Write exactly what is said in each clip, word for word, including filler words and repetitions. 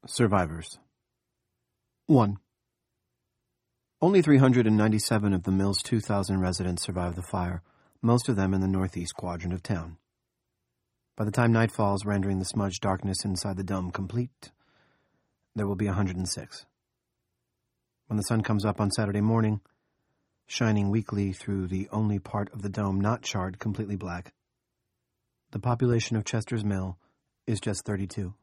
Survivors. one. Only three hundred ninety-seven of the mill's two thousand residents survived the fire, most of them in the northeast quadrant of town. By the time night falls, rendering the smudged darkness inside the dome complete, there will be one hundred six. When the sun comes up on Saturday morning, shining weakly through the only part of the dome not charred completely black, the population of Chester's Mill is just thirty-two.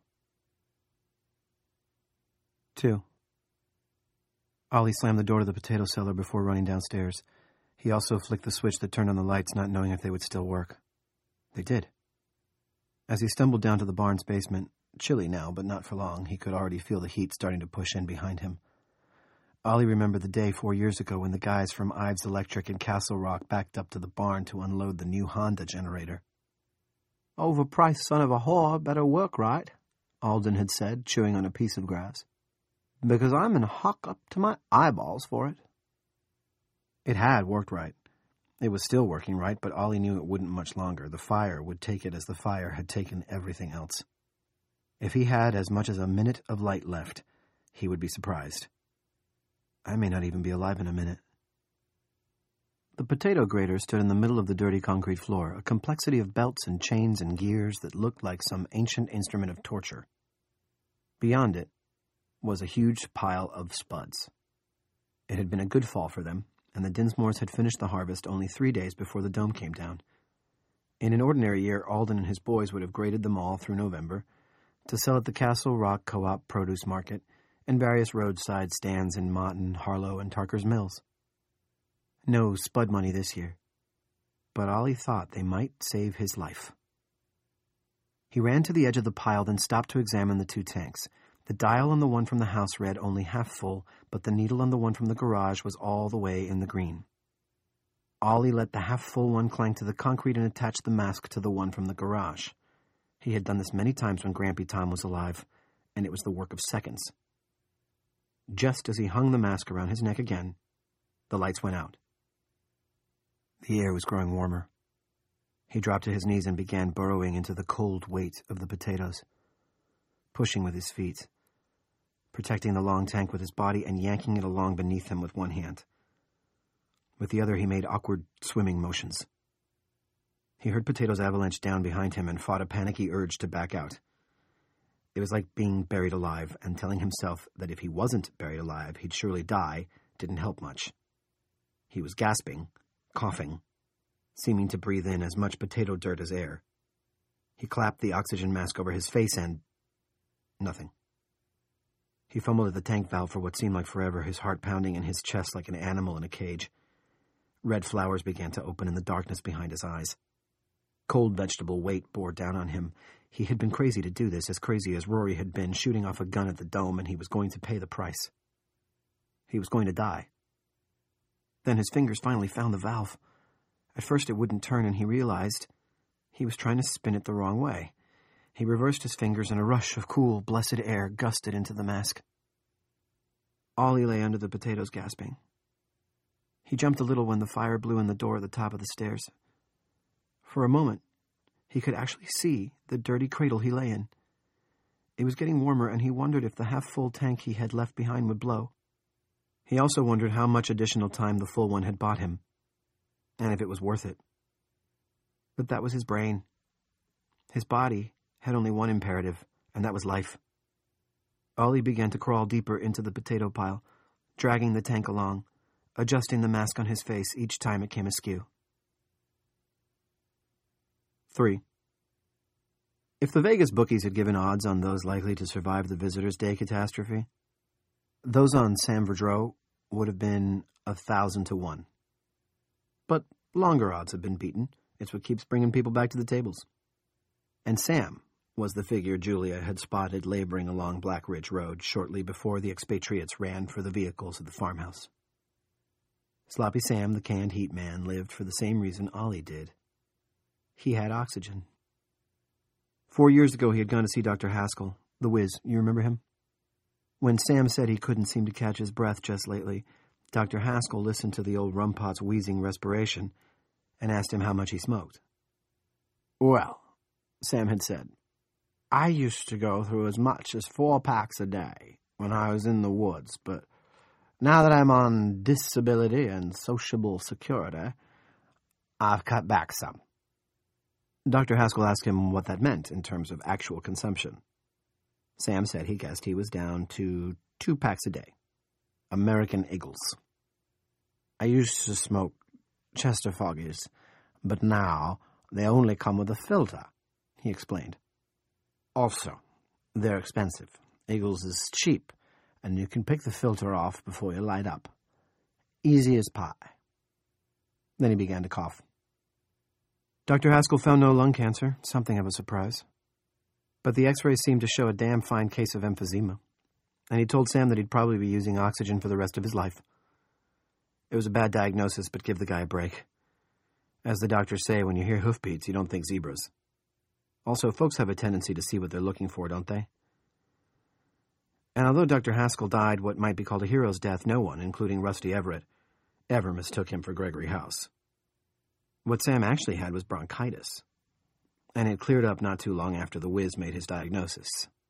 two. Ollie slammed the door to the potato cellar before running downstairs. He also flicked the switch that turned on the lights, not knowing if they would still work. They did. As he stumbled down to the barn's basement, chilly now, but not for long, he could already feel the heat starting to push in behind him. Ollie remembered the day four years ago when the guys from Ives Electric in Castle Rock backed up to the barn to unload the new Honda generator. "Overpriced son of a whore, better work right," Alden had said, chewing on a piece of grass. "Because I'm in hock up to my eyeballs for it." It had worked right. It was still working right, but Ollie knew it wouldn't much longer. The fire would take it as the fire had taken everything else. If he had as much as a minute of light left, he would be surprised. I may not even be alive in a minute. The potato grater stood in the middle of the dirty concrete floor, a complexity of belts and chains and gears that looked like some ancient instrument of torture. Beyond it was a huge pile of spuds. It had been a good fall for them, and the Dinsmores had finished the harvest only three days before the dome came down. In an ordinary year, Alden and his boys would have graded them all through November to sell at the Castle Rock Co-op Produce Market and various roadside stands in Motton, Harlow, and Tarker's Mills. No spud money this year, but Ollie thought they might save his life. He ran to the edge of the pile, then stopped to examine the two tanks. The dial on the one from the house read only half full, but the needle on the one from the garage was all the way in the green. Ollie let the half-full one clank to the concrete and attached the mask to the one from the garage. He had done this many times when Grampy Tom was alive, and it was the work of seconds. Just as he hung the mask around his neck again, the lights went out. The air was growing warmer. He dropped to his knees and began burrowing into the cold weight of the potatoes, pushing with his feet, protecting the long tank with his body and yanking it along beneath him with one hand. With the other, he made awkward swimming motions. He heard potatoes avalanche down behind him and fought a panicky urge to back out. It was like being buried alive, and telling himself that if he wasn't buried alive, he'd surely die didn't help much. He was gasping, coughing, seeming to breathe in as much potato dirt as air. He clapped the oxygen mask over his face and... nothing. He fumbled at the tank valve for what seemed like forever, his heart pounding in his chest like an animal in a cage. Red flowers began to open in the darkness behind his eyes. Cold vegetable weight bore down on him. He had been crazy to do this, as crazy as Rory had been, shooting off a gun at the dome, and he was going to pay the price. He was going to die. Then his fingers finally found the valve. At first it wouldn't turn, and he realized he was trying to spin it the wrong way. He reversed his fingers, and a rush of cool, blessed air gusted into the mask. Ollie lay under the potatoes, gasping. He jumped a little when the fire blew in the door at the top of the stairs. For a moment, he could actually see the dirty cradle he lay in. It was getting warmer, and he wondered if the half-full tank he had left behind would blow. He also wondered how much additional time the full one had bought him, and if it was worth it. But that was his brain. His body had only one imperative, and that was life. Ollie began to crawl deeper into the potato pile, dragging the tank along, adjusting the mask on his face each time it came askew. Three. If the Vegas bookies had given odds on those likely to survive the Visitors' Day catastrophe, those on Sam Verdreau would have been a thousand to one. But longer odds have been beaten. It's what keeps bringing people back to the tables. And Sam was the figure Julia had spotted laboring along Black Ridge Road shortly before the expatriates ran for the vehicles at the farmhouse. Sloppy Sam, the canned heat man, lived for the same reason Ollie did. He had oxygen. Four years ago, he had gone to see Doctor Haskell, the whiz. You remember him? When Sam said he couldn't seem to catch his breath just lately, Doctor Haskell listened to the old rumpot's wheezing respiration and asked him how much he smoked. "Well," Sam had said, I used to go through as much as four packs a day when I was in the woods, but now that I'm on disability and sociable security, I've cut back some. Doctor Haskell asked him what that meant in terms of actual consumption. Sam said he guessed he was down to two packs a day. American Eagles. I used to smoke Chester Foggies, but now they only come with a filter, he explained. Also, they're expensive. Eagles is cheap, and you can pick the filter off before you light up. Easy as pie. Then he began to cough. Doctor Haskell found no lung cancer, something of a surprise. But the x-rays seemed to show a damn fine case of emphysema, and he told Sam that he'd probably be using oxygen for the rest of his life. It was a bad diagnosis, but give the guy a break. As the doctors say, when you hear hoofbeats, you don't think zebras. Also, folks have a tendency to see what they're looking for, don't they? And although Doctor Haskell died what might be called a hero's death, no one, including Rusty Everett, ever mistook him for Gregory House. What Sam actually had was bronchitis, and it cleared up not too long after the whiz made his diagnosis.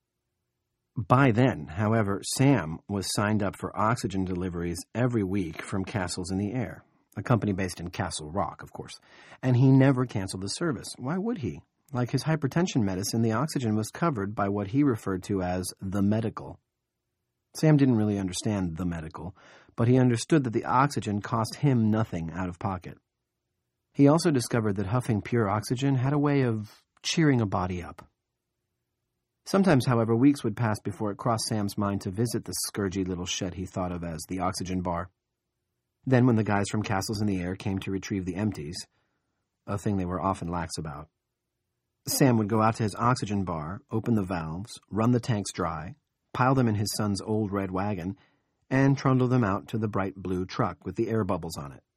By then, however, Sam was signed up for oxygen deliveries every week from Castles in the Air, a company based in Castle Rock, of course, and he never canceled the service. Why would he? Like his hypertension medicine, the oxygen was covered by what he referred to as the medical. Sam didn't really understand the medical, but he understood that the oxygen cost him nothing out of pocket. He also discovered that huffing pure oxygen had a way of cheering a body up. Sometimes, however, weeks would pass before it crossed Sam's mind to visit the scourgy little shed he thought of as the oxygen bar. Then, when the guys from Castles in the Air came to retrieve the empties, a thing they were often lax about, Sam would go out to his oxygen bar, open the valves, run the tanks dry, pile them in his son's old red wagon, and trundle them out to the bright blue truck with the air bubbles on it.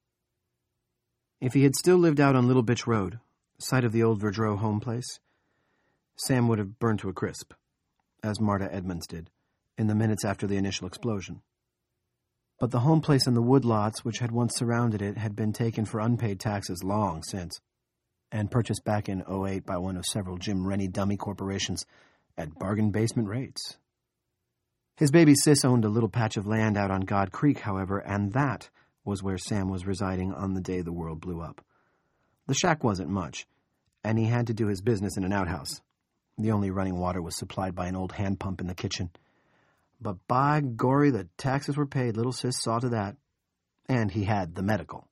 If he had still lived out on Little Bitch Road, site of the old Verdreau home place, Sam would have burned to a crisp, as Marta Edmonds did, in the minutes after the initial explosion. But the home place and the woodlots which had once surrounded it had been taken for unpaid taxes long since, and purchased back in oh eight by one of several Jim Rennie dummy corporations at bargain basement rates. His baby sis owned a little patch of land out on God Creek, however, and that was where Sam was residing on the day the world blew up. The shack wasn't much, and he had to do his business in an outhouse. The only running water was supplied by an old hand pump in the kitchen. But by gory, the taxes were paid. Little sis saw to that. And he had the medical.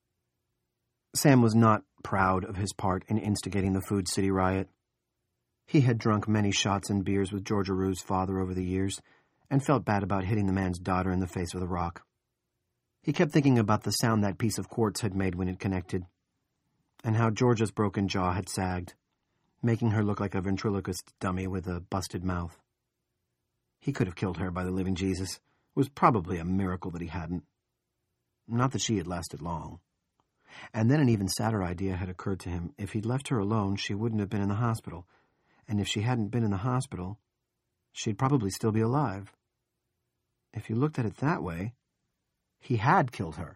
Sam was not proud of his part in instigating the Food City riot. He had drunk many shots and beers with Georgia Rue's father over the years, and felt bad about hitting the man's daughter in the face with a rock. He kept thinking about the sound that piece of quartz had made when it connected, and how Georgia's broken jaw had sagged, making her look like a ventriloquist dummy with a busted mouth. He could have killed her by the living Jesus. It was probably a miracle that he hadn't. Not that she had lasted long. And then an even sadder idea had occurred to him. If he'd left her alone, she wouldn't have been in the hospital. And if she hadn't been in the hospital, she'd probably still be alive. If you looked at it that way, he had killed her.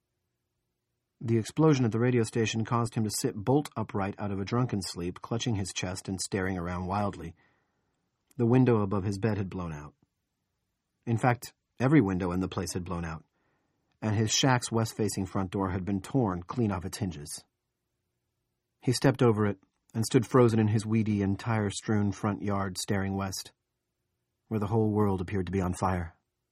The explosion at the radio station caused him to sit bolt upright out of a drunken sleep, clutching his chest and staring around wildly. The window above his bed had blown out. In fact, every window in the place had blown out, and his shack's west-facing front door had been torn clean off its hinges. He stepped over it and stood frozen in his weedy and tire-strewn front yard, staring west, where the whole world appeared to be on fire.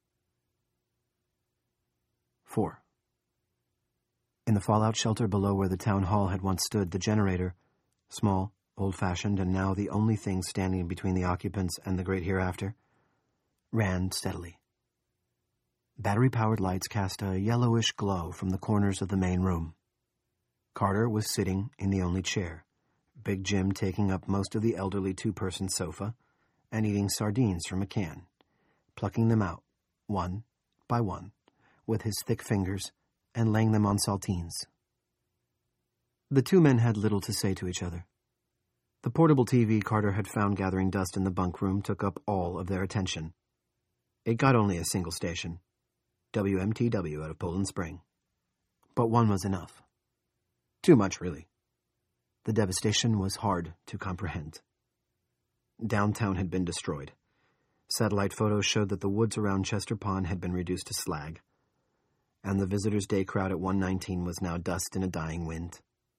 Four. In the fallout shelter below where the town hall had once stood, the generator, small, old-fashioned, and now the only thing standing between the occupants and the great hereafter, ran steadily. Battery-powered lights cast a yellowish glow from the corners of the main room. Carter was sitting in the only chair, Big Jim taking up most of the elderly two-person sofa, and eating sardines from a can, plucking them out, one by one, with his thick fingers, and laying them on saltines. The two men had little to say to each other. The portable T V Carter had found gathering dust in the bunk room took up all of their attention. It got only a single station, W M T W out of Poland Spring. But one was enough. Too much, really. The devastation was hard to comprehend. Downtown had been destroyed. Satellite photos showed that the woods around Chester Pond had been reduced to slag, and the visitors' day crowd at one nineteen was now dust in a dying wind.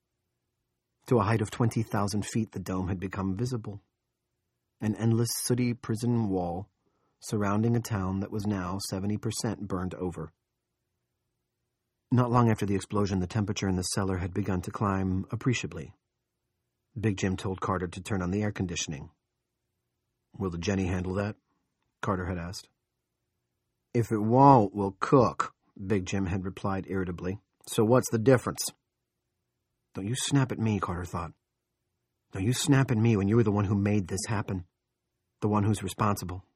To a height of twenty thousand feet, the dome had become visible, an endless sooty prison wall surrounding a town that was now seventy percent burned over. Not long after the explosion, the temperature in the cellar had begun to climb appreciably. Big Jim told Carter to turn on the air conditioning. "Will the Jenny handle that?" Carter had asked. "If it won't, we'll cook," Big Jim had replied irritably. "So what's the difference?" "Don't you snap at me," Carter thought. "Don't you snap at me when you were the one who made this happen. The one who's responsible."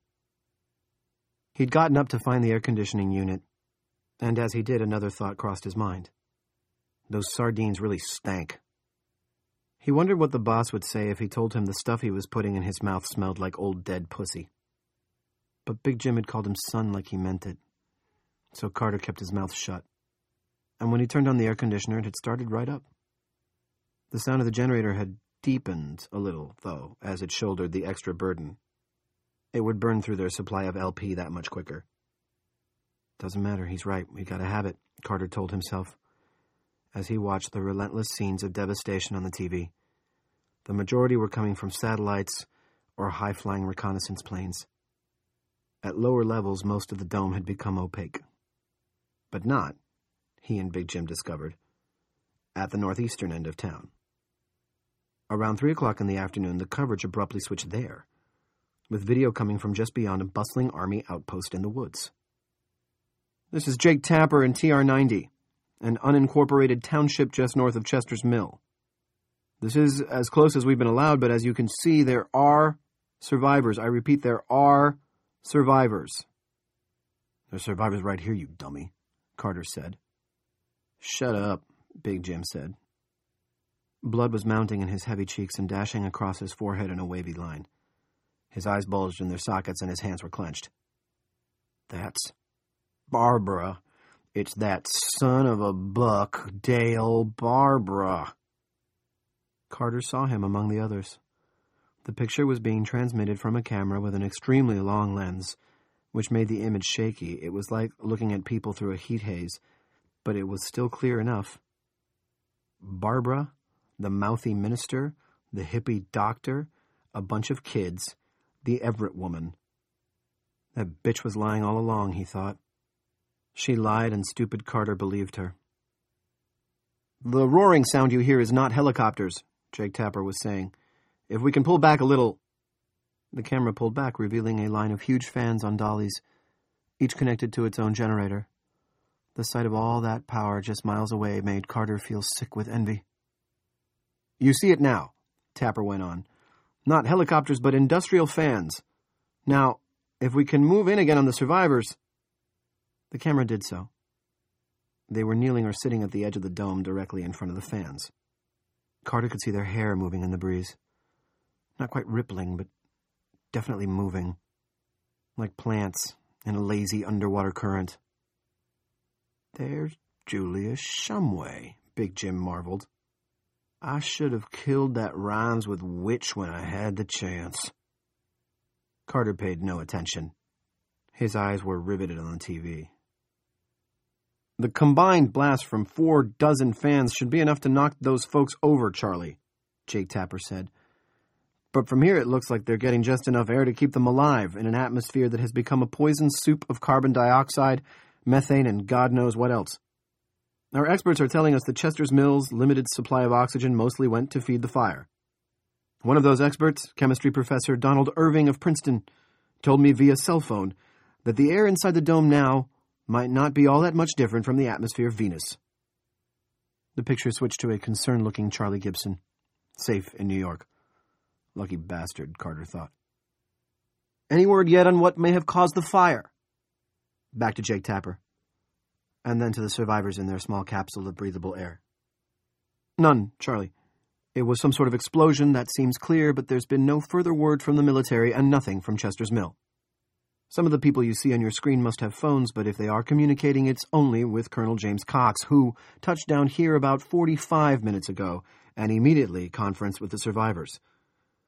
He'd gotten up to find the air conditioning unit, and as he did, another thought crossed his mind. Those sardines really stank. He wondered what the boss would say if he told him the stuff he was putting in his mouth smelled like old dead pussy. But Big Jim had called him son like he meant it, so Carter kept his mouth shut. And when he turned on the air conditioner, it had started right up. The sound of the generator had deepened a little, though, as it shouldered the extra burden. It would burn through their supply of L P that much quicker. "Doesn't matter, he's right, we gotta have it," Carter told himself, as he watched the relentless scenes of devastation on the T V. The majority were coming from satellites or high-flying reconnaissance planes. At lower levels, most of the dome had become opaque. But not, he and Big Jim discovered, at the northeastern end of town. Around three o'clock in the afternoon, the coverage abruptly switched there, with video coming from just beyond a bustling army outpost in the woods. "This is Jake Tapper in T R ninety, an unincorporated township just north of Chester's Mill. This is as close as we've been allowed, but as you can see, there are survivors. I repeat, there are survivors." "There's survivors right here, you dummy," Carter said. "Shut up," Big Jim said. Blood was mounting in his heavy cheeks and dashing across his forehead in a wavy line. His eyes bulged in their sockets and his hands were clenched. "That's Barbara. It's that son of a buck, Dale Barbara." Carter saw him among the others. The picture was being transmitted from a camera with an extremely long lens, which made the image shaky. It was like looking at people through a heat haze, but it was still clear enough. Barbara, the mouthy minister, the hippie doctor, a bunch of kids, the Everett woman. That bitch was lying all along, he thought. She lied, and stupid Carter believed her. "The roaring sound you hear is not helicopters," Jake Tapper was saying. "If we can pull back a little..." The camera pulled back, revealing a line of huge fans on dollies, each connected to its own generator. The sight of all that power just miles away made Carter feel sick with envy. "You see it now," Tapper went on. "Not helicopters, but industrial fans. Now, if we can move in again on the survivors..." The camera did so. They were kneeling or sitting at the edge of the dome directly in front of the fans. Carter could see their hair moving in the breeze. Not quite rippling, but definitely moving. Like plants in a lazy underwater current. "There's Julius Shumway," Big Jim marveled. "I should have killed that rhymes with witch when I had the chance." Carter paid no attention. His eyes were riveted on the T V. "The combined blast from four dozen fans should be enough to knock those folks over, Charlie," Jake Tapper said. "But from here it looks like they're getting just enough air to keep them alive in an atmosphere that has become a poison soup of carbon dioxide, methane, and God knows what else. Our experts are telling us that Chester's Mill's limited supply of oxygen mostly went to feed the fire. One of those experts, chemistry professor Donald Irving of Princeton, told me via cell phone that the air inside the dome now might not be all that much different from the atmosphere of Venus." The picture switched to a concerned-looking Charlie Gibson, safe in New York. Lucky bastard, Carter thought. "Any word yet on what may have caused the fire?" Back to Jake Tapper, and then to the survivors in their small capsule of breathable air. "None, Charlie. It was some sort of explosion, that seems clear, but there's been no further word from the military and nothing from Chester's Mill. Some of the people you see on your screen must have phones, but if they are communicating, it's only with Colonel James Cox, who touched down here about forty-five minutes ago and immediately conferenced with the survivors.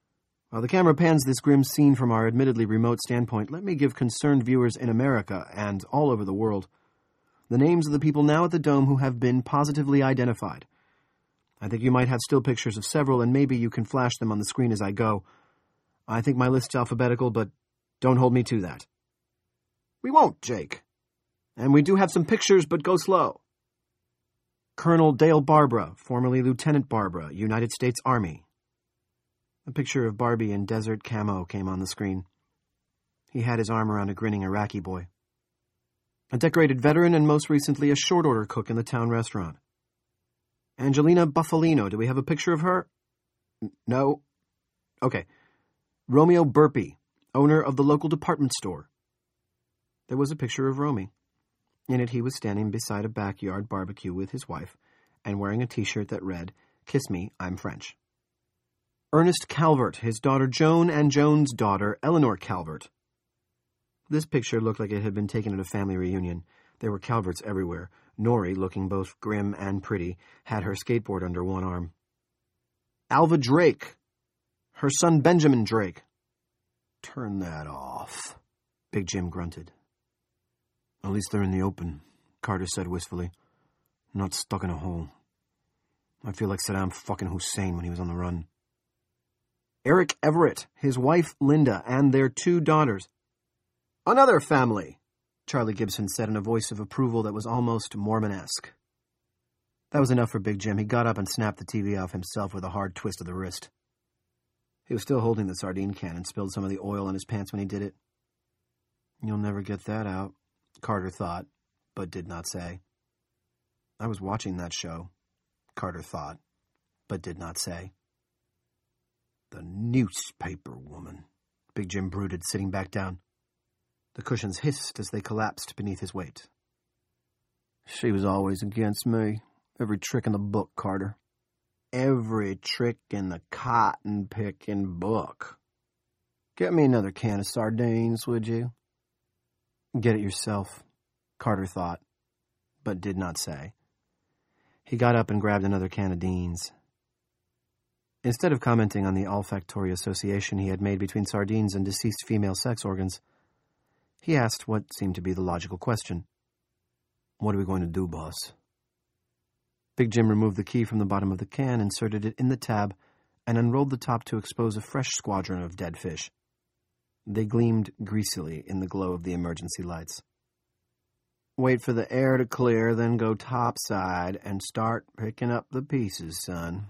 While the camera pans this grim scene from our admittedly remote standpoint, let me give concerned viewers in America and all over the world the names of the people now at the Dome who have been positively identified. I think you might have still pictures of several, and maybe you can flash them on the screen as I go. I think my list's alphabetical, but don't hold me to that. We won't, Jake. And we do have some pictures, but go slow. Colonel Dale Barbara, formerly Lieutenant Barbara, United States Army. A picture of Barbie in desert camo came on the screen. He had his arm around a grinning Iraqi boy. A decorated veteran and most recently a short-order cook in the town restaurant. Angelina Buffalino, do we have a picture of her? N- no. Okay. Romeo Burpee, owner of the local department store. There was a picture of Romy. In it he was standing beside a backyard barbecue with his wife and wearing a t-shirt that read, "Kiss me, I'm French." Ernest Calvert, his daughter Joan, and Joan's daughter, Eleanor Calvert. This picture looked like it had been taken at a family reunion. There were Calverts everywhere. Nori, looking both grim and pretty, had her skateboard under one arm. Alva Drake. Her son Benjamin Drake. Turn that off, Big Jim grunted. At least they're in the open, Carter said wistfully. Not stuck in a hole. I feel like Saddam fucking Hussein when he was on the run. Eric Everett, his wife Linda, and their two daughters. Another family, Charlie Gibson said in a voice of approval that was almost Mormon-esque. That was enough for Big Jim. He got up and snapped the T V off himself with a hard twist of the wrist. He was still holding the sardine can and spilled some of the oil on his pants when he did it. You'll never get that out, Carter thought, but did not say. I was watching that show, Carter thought, but did not say. The newspaper woman, Big Jim brooded, sitting back down. The cushions hissed as they collapsed beneath his weight. She was always against me. Every trick in the book, Carter. Every trick in the cotton-picking book. Get me another can of sardines, would you? Get it yourself, Carter thought, but did not say. He got up and grabbed another can of Dean's. Instead of commenting on the olfactory association he had made between sardines and deceased female sex organs, he asked what seemed to be the logical question. What are we going to do, boss? Big Jim removed the key from the bottom of the can, inserted it in the tab, and unrolled the top to expose a fresh squadron of dead fish. They gleamed greasily in the glow of the emergency lights. Wait for the air to clear, then go topside and start picking up the pieces, son.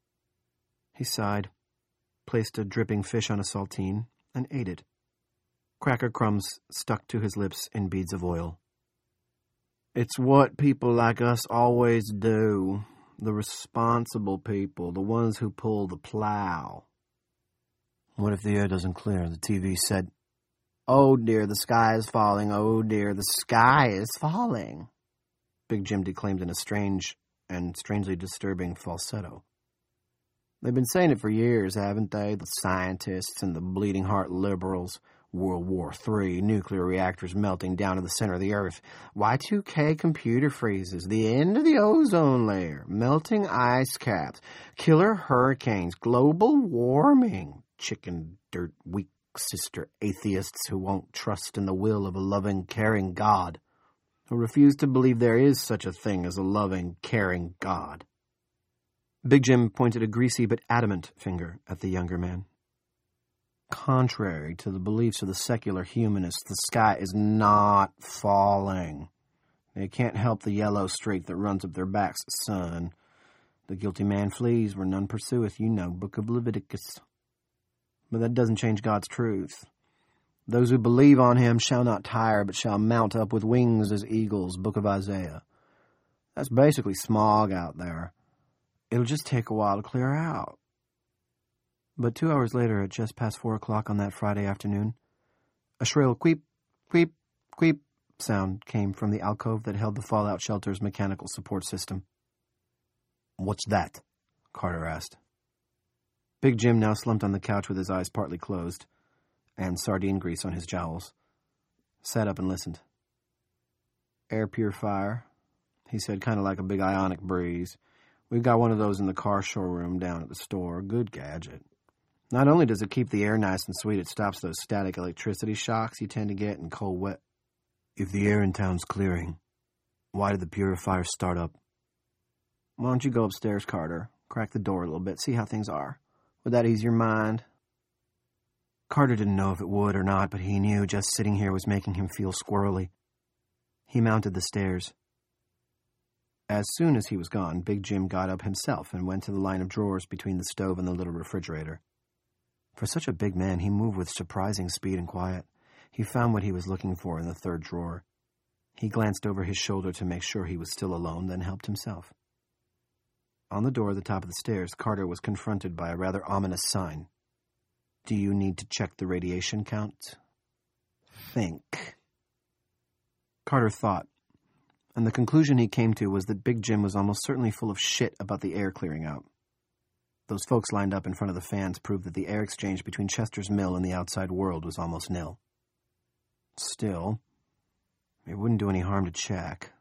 He sighed, placed a dripping fish on a saltine, and ate it. Cracker crumbs stuck to his lips in beads of oil. It's what people like us always do. The responsible people, the ones who pull the plow. What if the air doesn't clear? The T V said, Oh dear, the sky is falling. Oh dear, the sky is falling. Big Jim declaimed in a strange and strangely disturbing falsetto. They've been saying it for years, haven't they? The scientists and the bleeding heart liberals. World War Three, nuclear reactors melting down to the center of the Earth. Y two K computer freezes, the end of the ozone layer, melting ice caps, killer hurricanes, global warming, chicken dirt weak sister atheists who won't trust in the will of a loving, caring God, who refuse to believe there is such a thing as a loving, caring God. Big Jim pointed a greasy but adamant finger at the younger man. Contrary to the beliefs of the secular humanists, the sky is not falling. They can't help the yellow streak that runs up their backs, son. The guilty man flees where none pursueth, you know, Book of Leviticus. But that doesn't change God's truth. Those who believe on him shall not tire, but shall mount up with wings as eagles, Book of Isaiah. That's basically smog out there. It'll just take a while to clear out. But two hours later, at just past four o'clock on that Friday afternoon, a shrill queep, queep, queep sound came from the alcove that held the fallout shelter's mechanical support system. What's that? Carter asked. Big Jim now slumped on the couch with his eyes partly closed, and sardine grease on his jowls, sat up and listened. Air purifier, he said, kind of like a big ionic breeze. We've got one of those in the car showroom down at the store. Good gadget. Not only does it keep the air nice and sweet, it stops those static electricity shocks you tend to get in cold wet. If the air in town's clearing, why did the purifier start up? Why don't you go upstairs, Carter? Crack the door a little bit, see how things are. Would that ease your mind? Carter didn't know if it would or not, but he knew just sitting here was making him feel squirrely. He mounted the stairs. As soon as he was gone, Big Jim got up himself and went to the line of drawers between the stove and the little refrigerator. For such a big man, he moved with surprising speed and quiet. He found what he was looking for in the third drawer. He glanced over his shoulder to make sure he was still alone, then helped himself. On the door at the top of the stairs, Carter was confronted by a rather ominous sign. Do you need to check the radiation count? Think. Carter thought, and the conclusion he came to was that Big Jim was almost certainly full of shit about the air clearing out. Those folks lined up in front of the fans proved that the air exchange between Chester's Mill and the outside world was almost nil. Still, it wouldn't do any harm to check.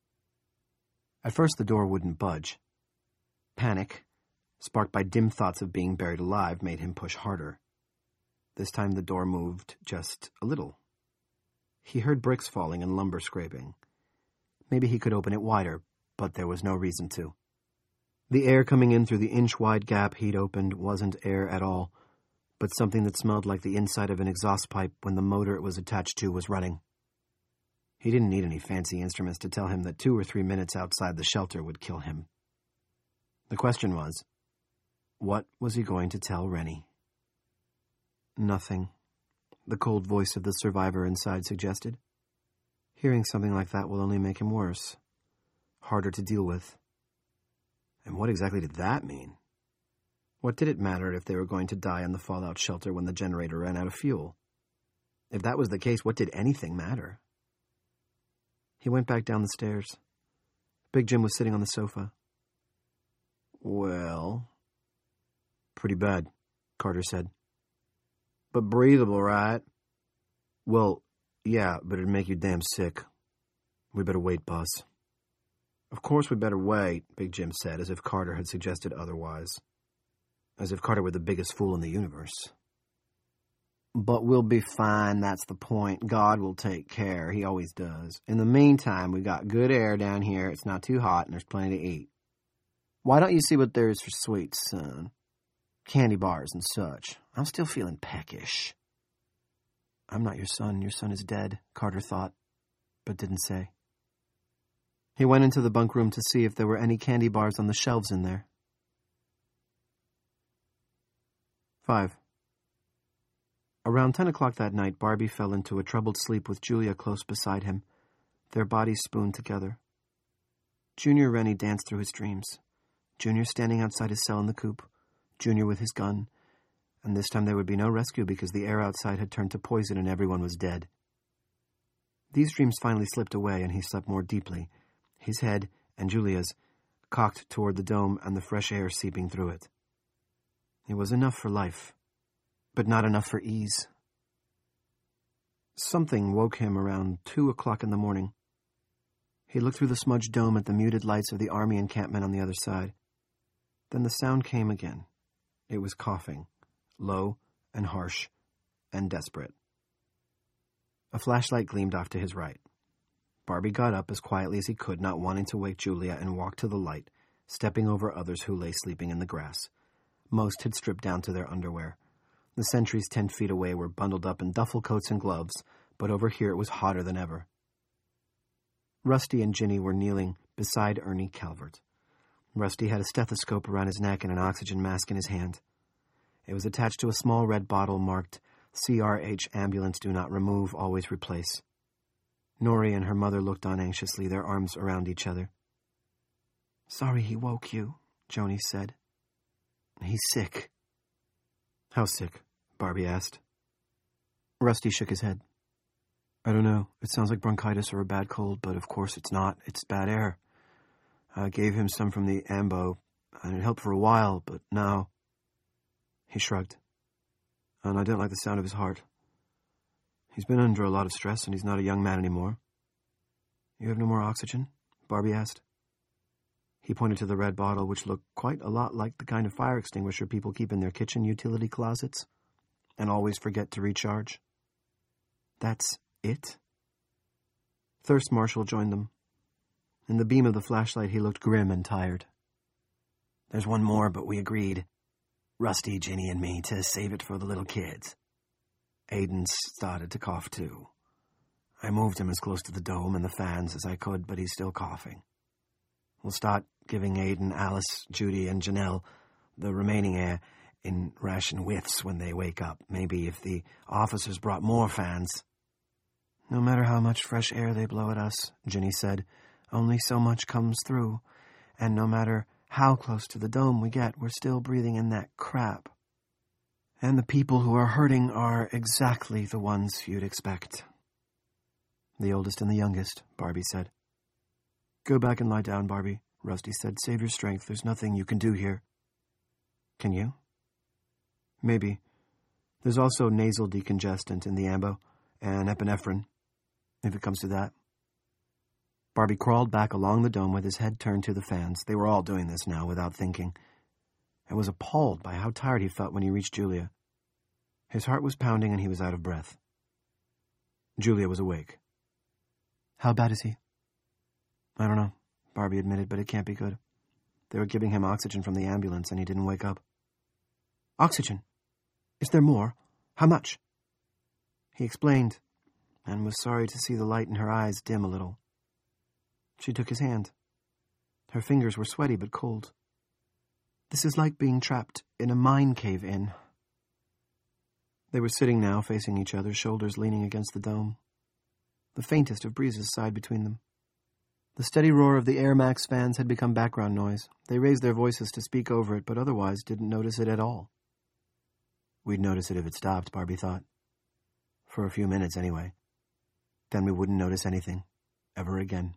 At first, the door wouldn't budge. Panic, sparked by dim thoughts of being buried alive, made him push harder. This time the door moved just a little. He heard bricks falling and lumber scraping. Maybe he could open it wider, but there was no reason to. The air coming in through the inch-wide gap he'd opened wasn't air at all, but something that smelled like the inside of an exhaust pipe when the motor it was attached to was running. He didn't need any fancy instruments to tell him that two or three minutes outside the shelter would kill him. The question was, what was he going to tell Rennie? Nothing, the cold voice of the survivor inside suggested. Hearing something like that will only make him worse, harder to deal with. And what exactly did that mean? What did it matter if they were going to die in the fallout shelter when the generator ran out of fuel? If that was the case, what did anything matter? He went back down the stairs. Big Jim was sitting on the sofa. Well, pretty bad, Carter said. But breathable, right? Well, yeah, but it'd make you damn sick. We better wait, boss. Of course we better wait, Big Jim said, as if Carter had suggested otherwise. As if Carter were the biggest fool in the universe. But we'll be fine, that's the point. God will take care, he always does. In the meantime, we've got good air down here, it's not too hot, and there's plenty to eat. Why don't you see what there is for sweets, son? Candy bars and such. I'm still feeling peckish. I'm not your son, your son is dead, Carter thought, but didn't say. He went into the bunk room to see if there were any candy bars on the shelves in there. Five. Around ten o'clock that night, Barbie fell into a troubled sleep with Julia close beside him, their bodies spooned together. Junior Rennie danced through his dreams. Junior standing outside his cell in the coop, Junior with his gun, and this time there would be no rescue because the air outside had turned to poison and everyone was dead. These dreams finally slipped away and he slept more deeply, his head and Julia's cocked toward the dome and the fresh air seeping through it. It was enough for life, but not enough for ease. Something woke him around two o'clock in the morning. He looked through the smudged dome at the muted lights of the army encampment on the other side. Then the sound came again. It was coughing, low and harsh and desperate. A flashlight gleamed off to his right. Barbie got up as quietly as he could, not wanting to wake Julia, and walked to the light, stepping over others who lay sleeping in the grass. Most had stripped down to their underwear. The sentries ten feet away were bundled up in duffel coats and gloves, but over here it was hotter than ever. Rusty and Ginny were kneeling beside Ernie Calvert. Rusty had a stethoscope around his neck and an oxygen mask in his hand. It was attached to a small red bottle marked C R H Ambulance Do Not Remove, Always Replace. Nori and her mother looked on anxiously, their arms around each other. "Sorry he woke you," Joni said. "He's sick." "How sick?" Barbie asked. Rusty shook his head. "I don't know. It sounds like bronchitis or a bad cold, but of course it's not. It's bad air. I gave him some from the ambo, and it helped for a while, but now..." He shrugged. "And I don't like the sound of his heart. He's been under a lot of stress, and he's not a young man anymore." "You have no more oxygen?" Barbie asked. He pointed to the red bottle, which looked quite a lot like the kind of fire extinguisher people keep in their kitchen utility closets and always forget to recharge. That's it? Thirst Marshall joined them. In the beam of the flashlight, he looked grim and tired. There's one more, but we agreed, Rusty, Ginny, and me, to save it for the little kids. Aiden started to cough, too. I moved him as close to the dome and the fans as I could, but he's still coughing. We'll start giving Aiden, Alice, Judy, and Janelle the remaining air in ration whiffs when they wake up. Maybe if the officers brought more fans. No matter how much fresh air they blow at us, Ginny said, only so much comes through. And no matter how close to the dome we get, we're still breathing in that crap. And the people who are hurting are exactly the ones you'd expect. The oldest and the youngest, Barbie said. Go back and lie down, Barbie, Rusty said. Save your strength. There's nothing you can do here. Can you? Maybe. There's also nasal decongestant in the ambo, and epinephrine, if it comes to that. Barbie crawled back along the dome with his head turned to the fans. They were all doing this now without thinking, and was appalled by how tired he felt when he reached Julia. His heart was pounding and he was out of breath. Julia was awake. How bad is he? I don't know, Barbie admitted, but it can't be good. They were giving him oxygen from the ambulance and he didn't wake up. Oxygen? Is there more? How much? He explained, and was sorry to see the light in her eyes dim a little. She took his hand. Her fingers were sweaty but cold. This is like being trapped in a mine cave-in. They were sitting now, facing each other, shoulders leaning against the dome. The faintest of breezes sighed between them. The steady roar of the Air Max fans had become background noise. They raised their voices to speak over it, but otherwise didn't notice it at all. We'd notice it if it stopped, Barbie thought. For a few minutes, anyway. Then we wouldn't notice anything. Ever again.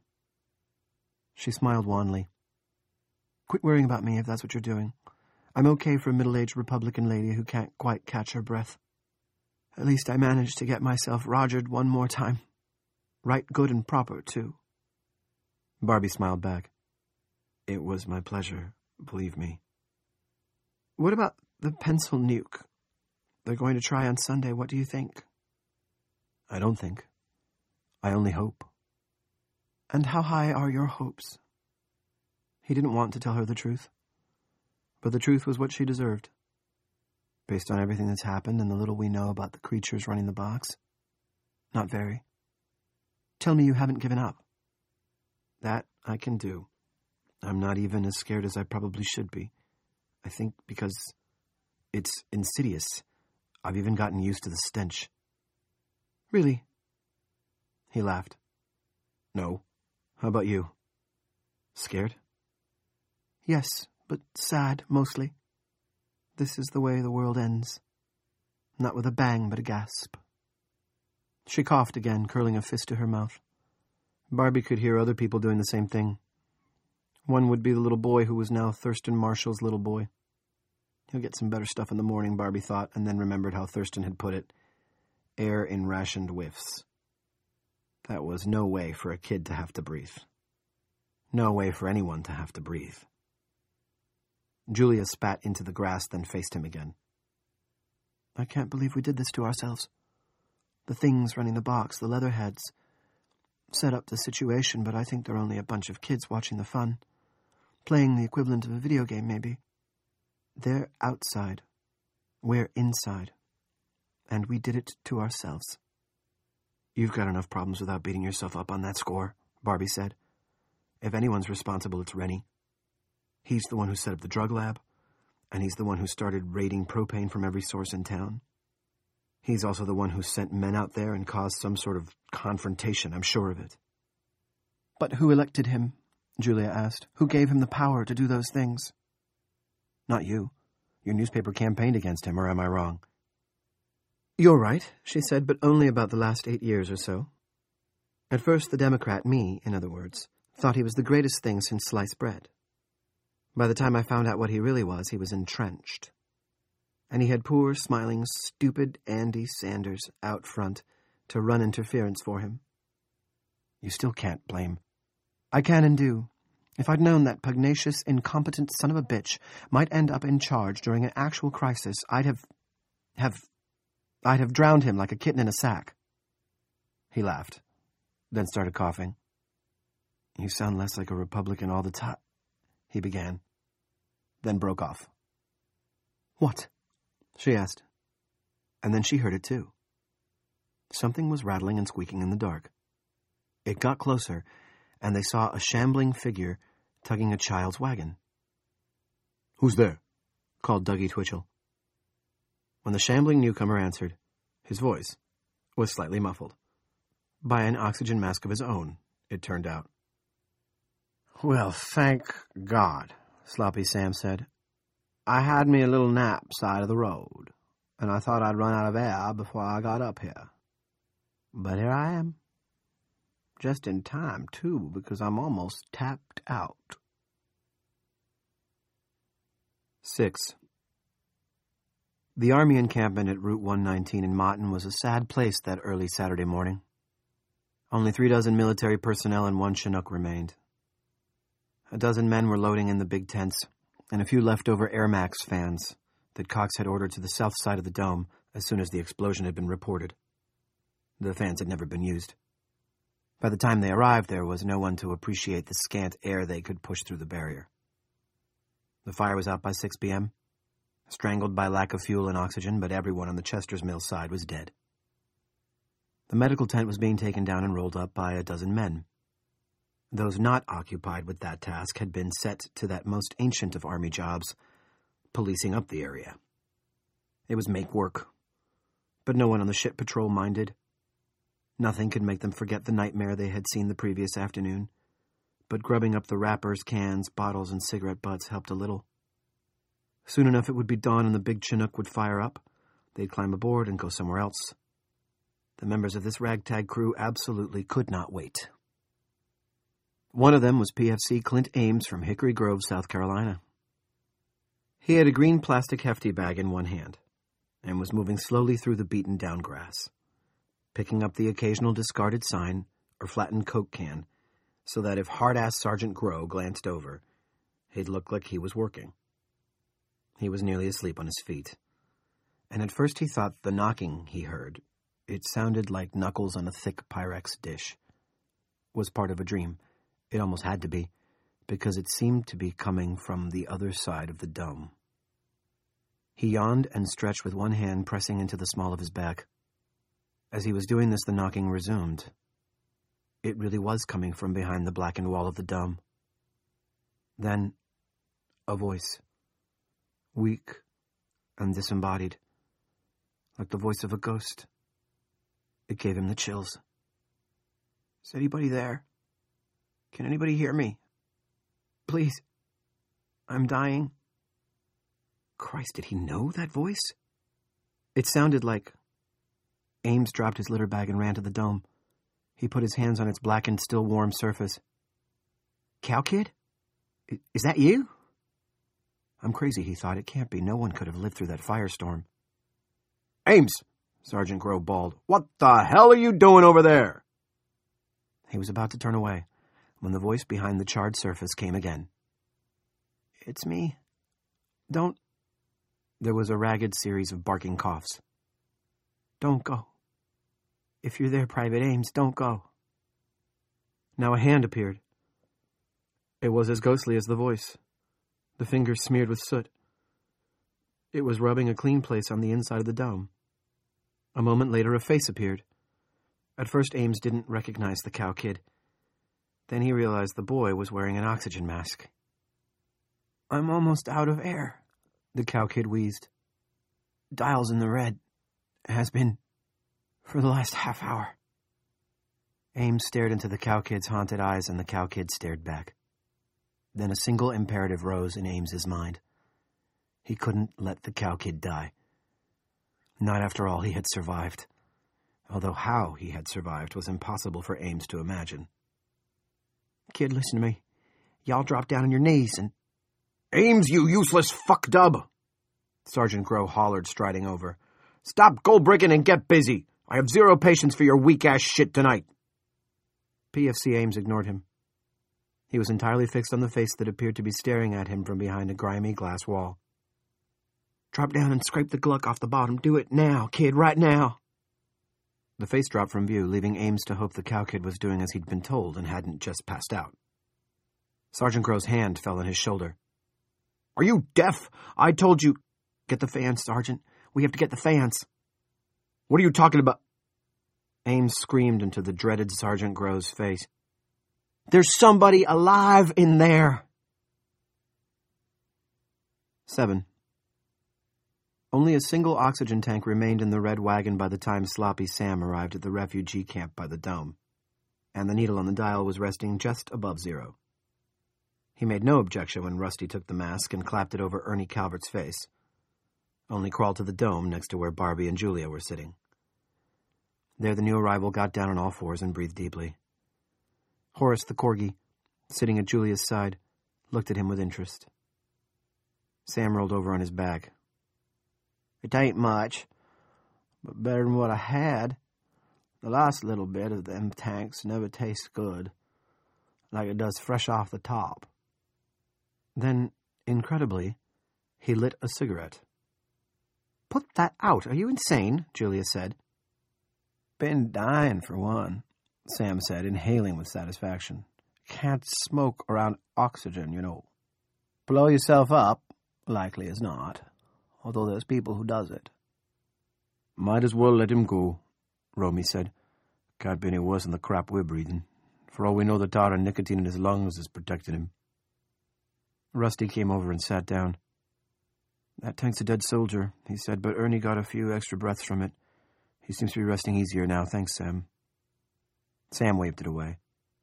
She smiled wanly. Quit worrying about me if that's what you're doing. I'm okay for a middle-aged Republican lady who can't quite catch her breath. At least I managed to get myself Rogered one more time. Right good and proper, too. Barbie smiled back. It was my pleasure, believe me. What about the pencil nuke? They're going to try on Sunday. What do you think? I don't think. I only hope. And how high are your hopes? He didn't want to tell her the truth. But the truth was what she deserved. Based on everything that's happened and the little we know about the creatures running the box. Not very. Tell me you haven't given up. That I can do. I'm not even as scared as I probably should be. I think because it's insidious. I've even gotten used to the stench. Really? He laughed. No. How about you? Scared? Yes, but sad, mostly. This is the way the world ends. Not with a bang, but a gasp. She coughed again, curling a fist to her mouth. Barbie could hear other people doing the same thing. One would be the little boy who was now Thurston Marshall's little boy. He'll get some better stuff in the morning, Barbie thought, and then remembered how Thurston had put it. Air in rationed whiffs. That was no way for a kid to have to breathe. No way for anyone to have to breathe. Julia spat into the grass, then faced him again. I can't believe we did this to ourselves. The things running the box, the leatherheads, set up the situation, but I think they're only a bunch of kids watching the fun. Playing the equivalent of a video game, maybe. They're outside. We're inside. And we did it to ourselves. You've got enough problems without beating yourself up on that score, Barbie said. If anyone's responsible, it's Rennie. He's the one who set up the drug lab, and he's the one who started raiding propane from every source in town. He's also the one who sent men out there and caused some sort of confrontation, I'm sure of it. But who elected him? Julia asked. Who gave him the power to do those things? Not you. Your newspaper campaigned against him, or am I wrong? You're right, she said, but only about the last eight years or so. At first, the Democrat, me, in other words, thought he was the greatest thing since sliced bread. By the time I found out what he really was, he was entrenched. And he had poor, smiling, stupid Andy Sanders out front to run interference for him. You still can't blame. I can and do. If I'd known that pugnacious, incompetent son of a bitch might end up in charge during an actual crisis, I'd have... have... I'd have drowned him like a kitten in a sack. He laughed, then started coughing. You sound less like a Republican all the time, he began, then broke off. What? She asked. And then she heard it too. Something was rattling and squeaking in the dark. It got closer, and they saw a shambling figure tugging a child's wagon. Who's there? Called Dougie Twitchell. When the shambling newcomer answered, his voice was slightly muffled. By an oxygen mask of his own, it turned out. Well, thank God, Sloppy Sam said. I had me a little nap side of the road, and I thought I'd run out of air before I got up here. But here I am. Just in time, too, because I'm almost tapped out. Six. The Army encampment at Route one nineteen in Motton was a sad place that early Saturday morning. Only three dozen military personnel and one Chinook remained. A dozen men were loading in the big tents, and a few leftover Air Max fans that Cox had ordered to the south side of the dome as soon as the explosion had been reported. The fans had never been used. By the time they arrived, there was no one to appreciate the scant air they could push through the barrier. The fire was out by six p.m., strangled by lack of fuel and oxygen, but everyone on the Chester's Mill side was dead. The medical tent was being taken down and rolled up by a dozen men. Those not occupied with that task had been set to that most ancient of Army jobs, policing up the area. It was make work, but no one on the ship patrol minded. Nothing could make them forget the nightmare they had seen the previous afternoon, but grubbing up the wrappers, cans, bottles, and cigarette butts helped a little. Soon enough it would be dawn and the big Chinook would fire up. They'd climb aboard and go somewhere else. The members of this ragtag crew absolutely could not wait. One of them was P F C Clint Ames from Hickory Grove, South Carolina. He had a green plastic hefty bag in one hand and was moving slowly through the beaten-down grass, picking up the occasional discarded sign or flattened Coke can so that if hard-ass Sergeant Grow glanced over, he'd look like he was working. He was nearly asleep on his feet, and at first he thought the knocking he heard, it sounded like knuckles on a thick Pyrex dish, was part of a dream. It almost had to be, because it seemed to be coming from the other side of the dome. He yawned and stretched with one hand pressing into the small of his back. As he was doing this, the knocking resumed. It really was coming from behind the blackened wall of the dome. Then, a voice, weak and disembodied, like the voice of a ghost. It gave him the chills. Is anybody there? Can anybody hear me? Please. I'm dying. Christ, did he know that voice? It sounded like... Ames dropped his litter bag and ran to the dome. He put his hands on its blackened, still warm surface. Cow Kid? Is that you? I'm crazy, he thought. It can't be. No one could have lived through that firestorm. Ames! Sergeant Grow bawled. What the hell are you doing over there? He was about to turn away when the voice behind the charred surface came again. It's me. Don't... There was a ragged series of barking coughs. Don't go. If you're there, Private Ames, don't go. Now a hand appeared. It was as ghostly as the voice, the fingers smeared with soot. It was rubbing a clean place on the inside of the dome. A moment later, a face appeared. At first, Ames didn't recognize the Cow Kid. Then he realized the boy was wearing an oxygen mask. I'm almost out of air, the Cow Kid wheezed. Dial's in the red. Has been for the last half hour. Ames stared into the Cow Kid's haunted eyes, and the Cow Kid stared back. Then a single imperative rose in Ames's mind. He couldn't let the Cow Kid die. Not after all he had survived. Although how he had survived was impossible for Ames to imagine. Kid, listen to me. Y'all drop down on your knees and... Ames, you useless fuck-dub! Sergeant Grow hollered, striding over. Stop gold-bricking and get busy. I have zero patience for your weak-ass shit tonight. P F C Ames ignored him. He was entirely fixed on the face that appeared to be staring at him from behind a grimy glass wall. "Drop down and scrape the Gluck off the bottom. Do it now, kid, right now." The face dropped from view, leaving Ames to hope the cow kid was doing as he'd been told and hadn't just passed out. Sergeant Grove's hand fell on his shoulder. "Are you deaf? I told you—" "Get the fans, Sergeant. We have to get the fans." "What are you talking about?" Ames screamed into the dreaded Sergeant Grove's face. "There's somebody alive in there!" Seven. Only a single oxygen tank remained in the red wagon by the time Sloppy Sam arrived at the refugee camp by the dome, and the needle on the dial was resting just above zero. He made no objection when Rusty took the mask and clapped it over Ernie Calvert's face, only crawled to the dome next to where Barbie and Julia were sitting. There the new arrival got down on all fours and breathed deeply. Horace the corgi, sitting at Julia's side, looked at him with interest. Sam rolled over on his back. "It ain't much, but better than what I had. The last little bit of them tanks never tastes good, like it does fresh off the top." Then, incredibly, he lit a cigarette. "Put that out. Are you insane?" Julia said. "Been dying for one," Sam said, inhaling with satisfaction. "Can't smoke around oxygen, you know. Blow yourself up, likely as not, although there's people who does it." "Might as well let him go," Romy said. "Can't be any worse than the crap we're breathing. For all we know, the tar and nicotine in his lungs is protecting him." Rusty came over and sat down. "That tank's a dead soldier," he said, "but Ernie got a few extra breaths from it. He seems to be resting easier now, thanks, Sam." Sam waved it away.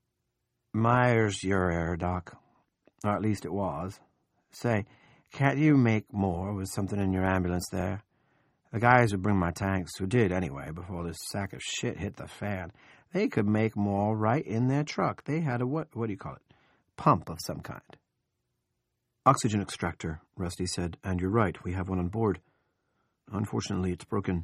"Myers your air, Doc. Or at least it was. Say, can't you make more with something in your ambulance there? The guys who bring my tanks, who did anyway before this sack of shit hit the fan, they could make more right in their truck. They had a, what, what do you call it, pump of some kind." "Oxygen extractor," Rusty said, "and you're right, we have one on board. Unfortunately, it's broken."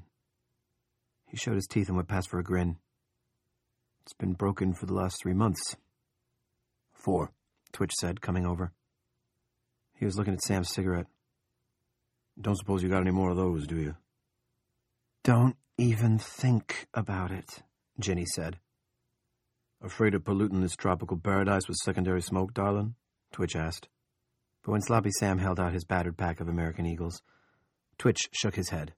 He showed his teeth and went past for a grin. "It's been broken for the last three months." "Four," Twitch said, coming over. He was looking at Sam's cigarette. "Don't suppose you got any more of those, do you?" "Don't even think about it," Ginny said. "Afraid of polluting this tropical paradise with secondary smoke, darling?" Twitch asked. But when Sloppy Sam held out his battered pack of American Eagles, Twitch shook his head.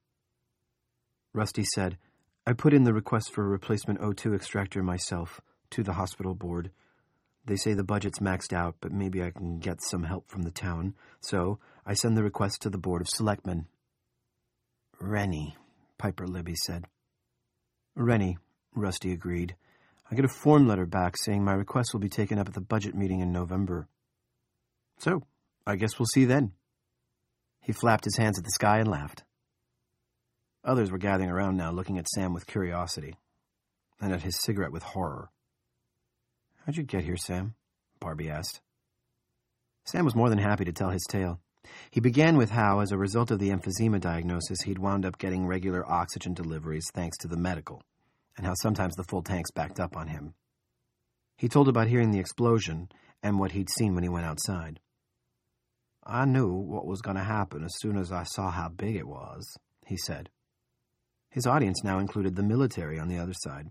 Rusty said, "I put in the request for a replacement O two extractor myself to the hospital board. They say the budget's maxed out, but maybe I can get some help from the town, so I send the request to the Board of Selectmen." "Rennie," Piper Libby said. "Rennie," Rusty agreed. "I get a form letter back saying my request will be taken up at the budget meeting in November. So, I guess we'll see then." He flapped his hands at the sky and laughed. Others were gathering around now, looking at Sam with curiosity, and at his cigarette with horror. "How'd you get here, Sam?" Barbie asked. Sam was more than happy to tell his tale. He began with how, as a result of the emphysema diagnosis, he'd wound up getting regular oxygen deliveries thanks to the medical, and how sometimes the full tanks backed up on him. He told about hearing the explosion and what he'd seen when he went outside. "I knew what was going to happen as soon as I saw how big it was," he said. His audience now included the military on the other side.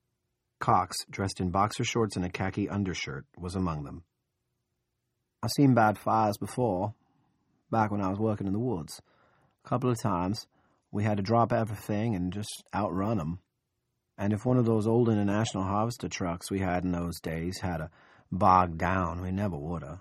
Cox, dressed in boxer shorts and a khaki undershirt, was among them. "I've seen bad fires before, back when I was working in the woods. A couple of times, we had to drop everything and just outrun them. And if one of those old International Harvester trucks we had in those days had a bogged down, we never would have.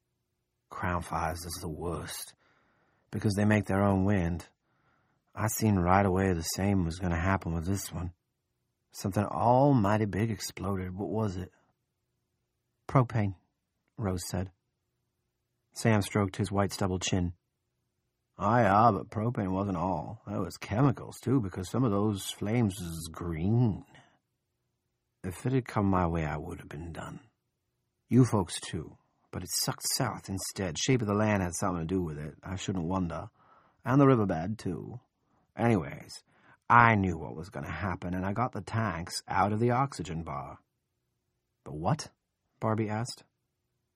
Crown fires is the worst, because they make their own wind. I seen right away the same was going to happen with this one. Something almighty big exploded. What was it?" "Propane," Rose said. Sam stroked his white stubbled chin. "Oh, yeah, but propane wasn't all. There was chemicals, too, because some of those flames was green. If it had come my way, I would have been done. You folks, too. But it sucked south instead. Shape of the land had something to do with it. I shouldn't wonder. And the riverbed, too. Anyways, I knew what was going to happen, and I got the tanks out of the oxygen bar." "But what?" Barbie asked.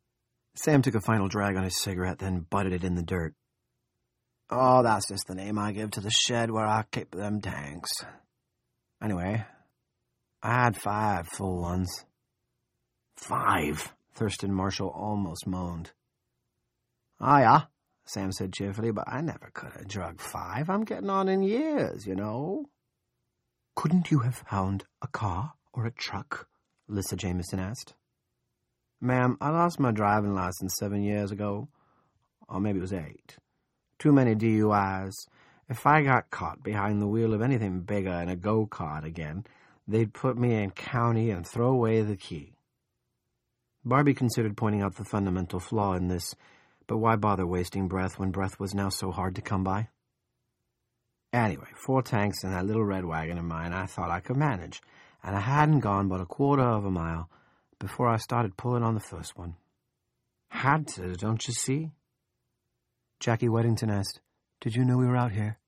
Sam took a final drag on his cigarette, then butted it in the dirt. Oh, that's just the name I give to the shed where I keep them tanks. Anyway, I had five full ones. Five? Thurston Marshall almost moaned. Oh, yeah, Sam said cheerfully, but I never could have drugged five. I'm getting on in years, you know. Couldn't you have found a car or a truck? Lissa Jameson asked. Ma'am, I lost my driving license seven years ago. Or maybe it was eight. Too many D U Is. If I got caught behind the wheel of anything bigger in a go-kart again, they'd put me in county and throw away the key. Barbie considered pointing out the fundamental flaw in this, but why bother wasting breath when breath was now so hard to come by? Anyway, four tanks and that little red wagon of mine I thought I could manage, and I hadn't gone but a quarter of a mile before I started pulling on the first one. Had to, don't you see? Jackie Weddington asked, Did you know we were out here?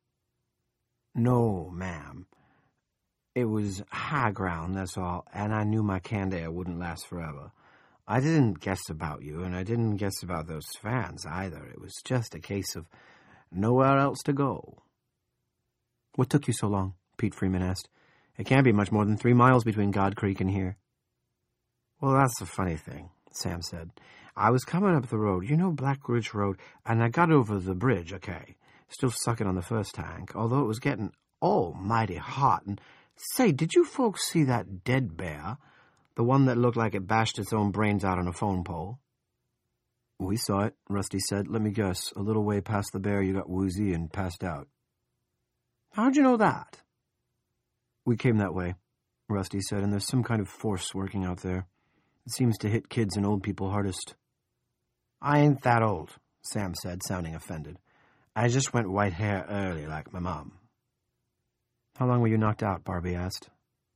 No, ma'am. It was high ground, that's all, and I knew my canned air wouldn't last forever. I didn't guess about you, and I didn't guess about those fans either. It was just a case of nowhere else to go. What took you so long? Pete Freeman asked. It can't be much more than three miles between God Creek and here. Well, that's the funny thing, Sam said. I was coming up the road, you know Black Ridge Road, and I got over the bridge, okay, still sucking on the first tank, although it was getting almighty hot. And, say, did you folks see that dead bear? The one that looked like it bashed its own brains out on a phone pole? We saw it, Rusty said. Let me guess, a little way past the bear you got woozy and passed out. How'd you know that? We came that way, Rusty said, and there's some kind of force working out there. It seems to hit kids and old people hardest. I ain't that old, Sam said, sounding offended. I just went white hair early like my mom. How long were you knocked out? Barbie asked.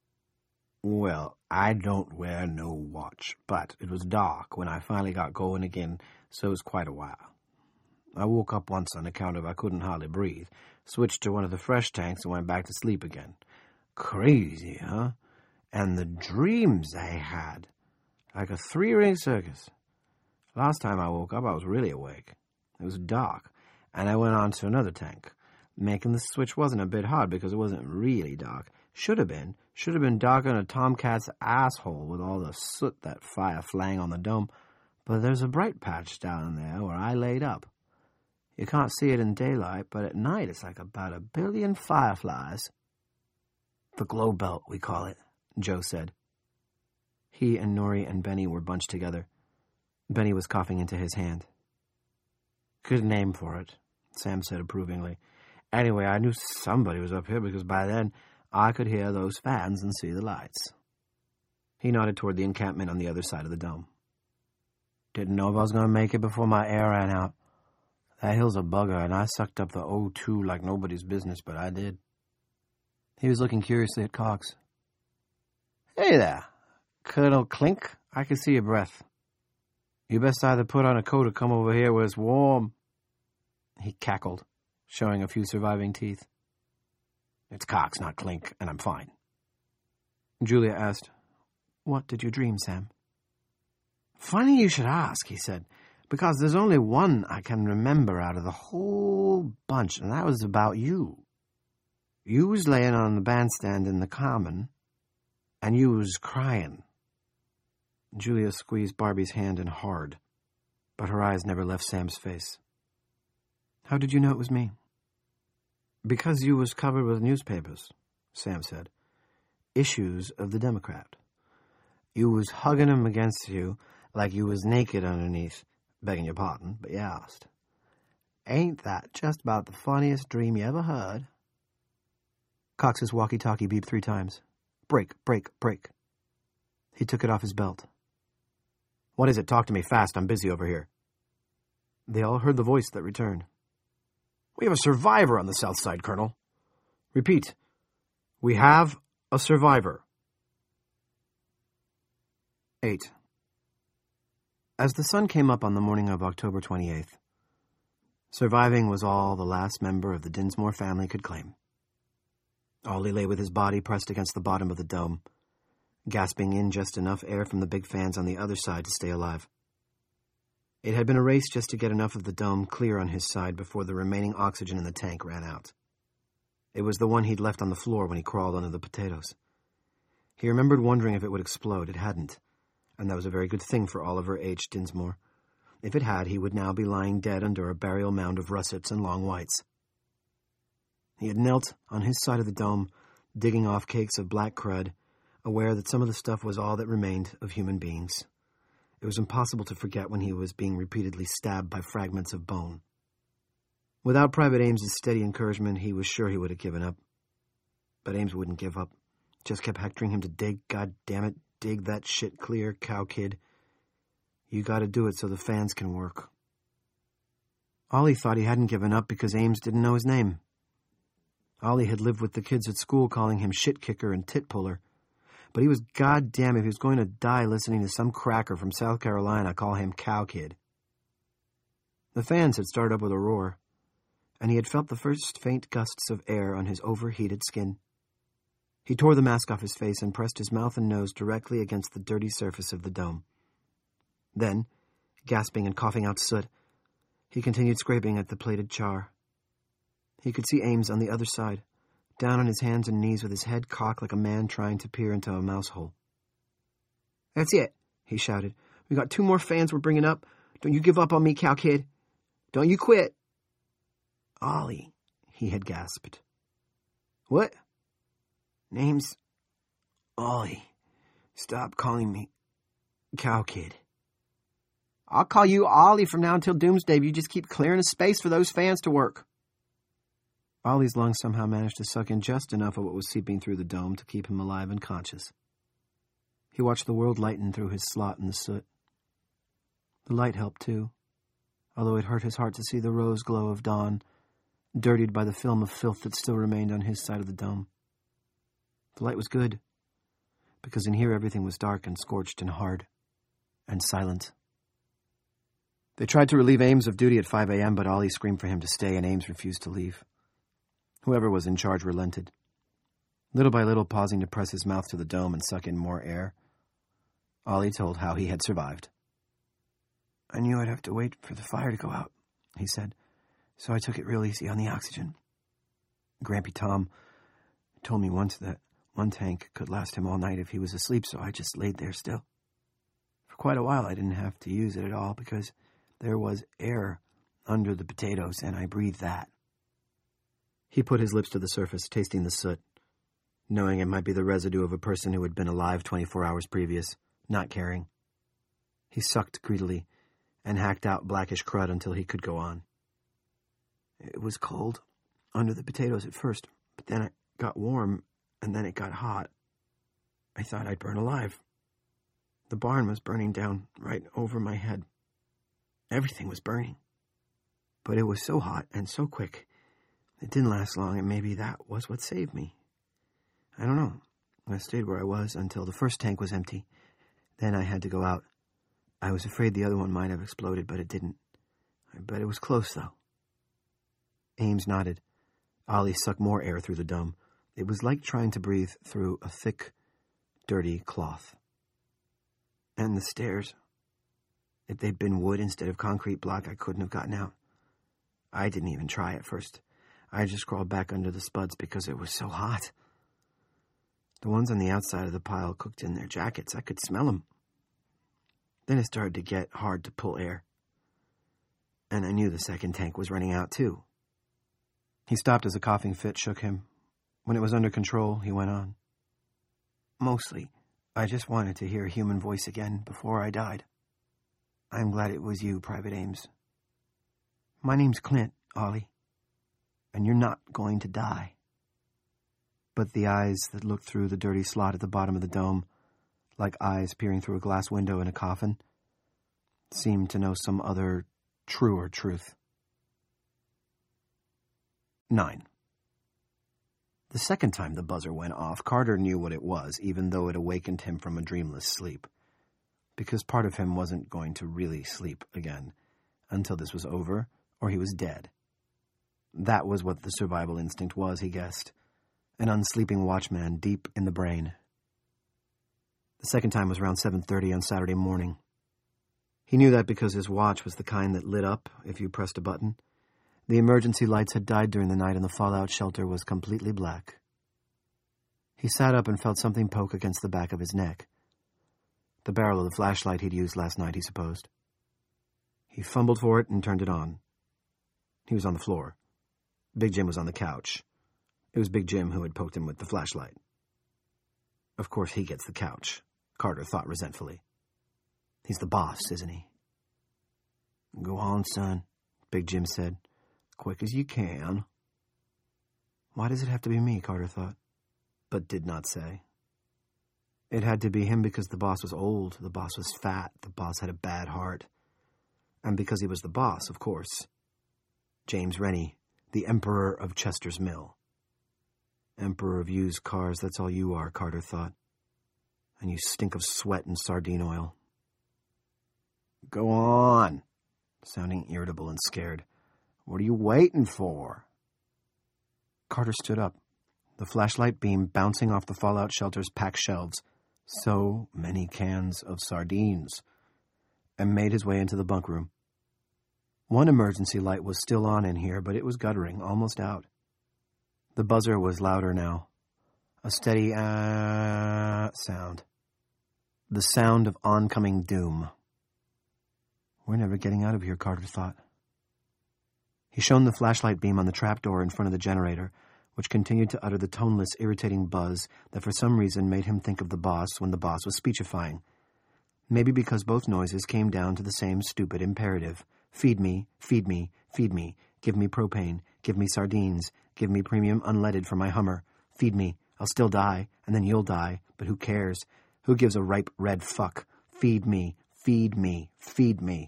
Well, I don't wear no watch, but it was dark when I finally got going again, so it was quite a while. I woke up once on account of I couldn't hardly breathe, switched to one of the fresh tanks and went back to sleep again. Crazy, huh? And the dreams I had, like a three-ring circus. Last time I woke up, I was really awake. It was dark, and I went on to another tank. Making the switch wasn't a bit hard because it wasn't really dark. Should have been. Should have been darker than a tomcat's asshole with all the soot that fire flang on the dome. But there's a bright patch down there where I laid up. You can't see it in daylight, but at night it's like about a billion fireflies. The glow belt, we call it, Joe said. He and Norrie and Benny were bunched together. Benny was coughing into his hand. Good name for it, Sam said approvingly. Anyway, I knew somebody was up here because by then I could hear those fans and see the lights. He nodded toward the encampment on the other side of the dome. Didn't know if I was going to make it before my air ran out. That hill's a bugger, and I sucked up the O two like nobody's business, but I did. He was looking curiously at Cox. Hey there, Colonel Clink. I can see your breath. You best either put on a coat or come over here where it's warm. He cackled, showing a few surviving teeth. It's Cox, not Clink, and I'm fine. Julia asked, What did you dream, Sam? Funny you should ask, he said, because there's only one I can remember out of the whole bunch, and that was about you. You was laying on the bandstand in the common, and you was crying. Julia squeezed Barbie's hand in hard, but her eyes never left Sam's face. How did you know it was me? Because you was covered with newspapers, Sam said. Issues of the Democrat. You was hugging 'em against you like you was naked underneath, begging your pardon, but you asked. Ain't that just about the funniest dream you ever heard? Cox's walkie-talkie beeped three times. Break, break, break. He took it off his belt. What is it? Talk to me fast. I'm busy over here. They all heard the voice that returned. We have a survivor on the south side, Colonel. Repeat. We have a survivor. Eight. As the sun came up on the morning of October twenty-eighth, surviving was all the last member of the Dinsmore family could claim. Ollie lay with his body pressed against the bottom of the dome, gasping in just enough air from the big fans on the other side to stay alive. It had been a race just to get enough of the dome clear on his side before the remaining oxygen in the tank ran out. It was the one he'd left on the floor when he crawled under the potatoes. He remembered wondering if it would explode. It hadn't, and that was a very good thing for Oliver H. Dinsmore. If it had, he would now be lying dead under a burial mound of russets and long whites. He had knelt on his side of the dome, digging off cakes of black crud, aware that some of the stuff was all that remained of human beings. It was impossible to forget when he was being repeatedly stabbed by fragments of bone. Without Private Ames's steady encouragement, he was sure he would have given up. But Ames wouldn't give up. Just kept hectoring him to dig. God damn it, dig that shit clear, cow kid. You gotta do it so the fans can work. Ollie thought he hadn't given up because Ames didn't know his name. Ollie had lived with the kids at school calling him shit kicker and tit puller. But he was goddamn if he was going to die listening to some cracker from South Carolina call him cow kid. The fans had started up with a roar, and he had felt the first faint gusts of air on his overheated skin. He tore the mask off his face and pressed his mouth and nose directly against the dirty surface of the dome. Then, gasping and coughing out soot, he continued scraping at the plated char. He could see Ames on the other side, down on his hands and knees with his head cocked like a man trying to peer into a mouse hole. "That's it," he shouted. "We got two more fans we're bringing up. Don't you give up on me, cow kid. Don't you quit." "Ollie," he had gasped. "What?" "Name's Ollie. Stop calling me cow kid." "I'll call you Ollie from now until doomsday if you just keep clearing a space for those fans to work." Ollie's lungs somehow managed to suck in just enough of what was seeping through the dome to keep him alive and conscious. He watched the world lighten through his slot in the soot. The light helped, too, although it hurt his heart to see the rose glow of dawn, dirtied by the film of filth that still remained on his side of the dome. The light was good, because in here everything was dark and scorched and hard, and silent. They tried to relieve Ames of duty at five a.m., but Ollie screamed for him to stay, and Ames refused to leave. Whoever was in charge relented. Little by little, pausing to press his mouth to the dome and suck in more air, Ollie told how he had survived. "I knew I'd have to wait for the fire to go out," he said, "so I took it real easy on the oxygen. Grampy Tom told me once that one tank could last him all night if he was asleep, so I just laid there still. For quite a while I didn't have to use it at all because there was air under the potatoes, and I breathed that." He put his lips to the surface, tasting the soot, knowing it might be the residue of a person who had been alive twenty-four hours previous, not caring. He sucked greedily and hacked out blackish crud until he could go on. "It was cold under the potatoes at first, but then it got warm, and then it got hot. I thought I'd burn alive. The barn was burning down right over my head. Everything was burning. But it was so hot and so quick, it didn't last long, and maybe that was what saved me. I don't know. I stayed where I was until the first tank was empty. Then I had to go out. I was afraid the other one might have exploded, but it didn't. I bet it was close, though." Ames nodded. Ollie sucked more air through the dome. It was like trying to breathe through a thick, dirty cloth. "And the stairs. If they'd been wood instead of concrete block, I couldn't have gotten out. I didn't even try at first. I just crawled back under the spuds because it was so hot. The ones on the outside of the pile cooked in their jackets. I could smell them. Then it started to get hard to pull air. And I knew the second tank was running out, too." He stopped as a coughing fit shook him. When it was under control, he went on. "Mostly, I just wanted to hear a human voice again before I died. I'm glad it was you, Private Ames. My name's Clint, Ollie, and you're not going to die." But the eyes that looked through the dirty slot at the bottom of the dome, like eyes peering through a glass window in a coffin, seemed to know some other, truer truth. Nine. The second time the buzzer went off, Carter knew what it was, even though it awakened him from a dreamless sleep, because part of him wasn't going to really sleep again until this was over, or he was dead. That was what the survival instinct was, he guessed, an unsleeping watchman deep in the brain. The second time was around seven thirty on Saturday morning. He knew that because his watch was the kind that lit up if you pressed a button. The emergency lights had died during the night and the fallout shelter was completely black. He sat up and felt something poke against the back of his neck. The barrel of the flashlight he'd used last night, he supposed. He fumbled for it and turned it on. He was on the floor. Big Jim was on the couch. It was Big Jim who had poked him with the flashlight. Of course he gets the couch, Carter thought resentfully. He's the boss, isn't he? Go on, son, Big Jim said. Quick as you can. Why does it have to be me, Carter thought, but did not say. It had to be him because the boss was old, the boss was fat, the boss had a bad heart. And because he was the boss, of course. James Rennie, the Emperor of Chester's Mill. Emperor of used cars, that's all you are, Carter thought. And you stink of sweat and sardine oil. Go on, sounding irritable and scared. What are you waiting for? Carter stood up, the flashlight beam bouncing off the fallout shelter's packed shelves. So many cans of sardines. And made his way into the bunk room. One emergency light was still on in here, but it was guttering, almost out. The buzzer was louder now. A steady ah sound. The sound of oncoming doom. We're never getting out of here, Carter thought. He shone the flashlight beam on the trapdoor in front of the generator, which continued to utter the toneless, irritating buzz that for some reason made him think of the boss when the boss was speechifying. Maybe because both noises came down to the same stupid imperative. Feed me, feed me, feed me. Give me propane. Give me sardines. Give me premium unleaded for my Hummer. Feed me. I'll still die, and then you'll die, but who cares? Who gives a ripe red fuck? Feed me, feed me, feed me.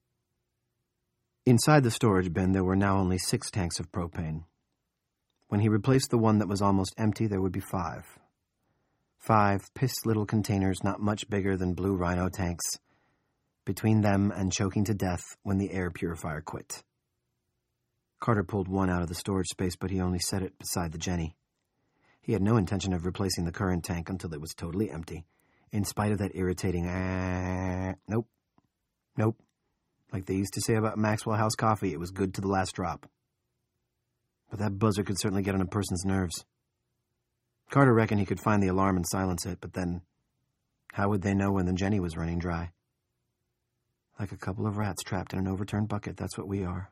Inside the storage bin, there were now only six tanks of propane. When he replaced the one that was almost empty, there would be five. Five pissed little containers not much bigger than blue rhino tanks, between them and choking to death when the air purifier quit. Carter pulled one out of the storage space, but he only set it beside the Jenny. He had no intention of replacing the current tank until it was totally empty, in spite of that irritating ah, nope, nope. Like they used to say about Maxwell House coffee, it was good to the last drop. But that buzzer could certainly get on a person's nerves. Carter reckoned he could find the alarm and silence it, but then how would they know when the Jenny was running dry? Like a couple of rats trapped in an overturned bucket, that's what we are.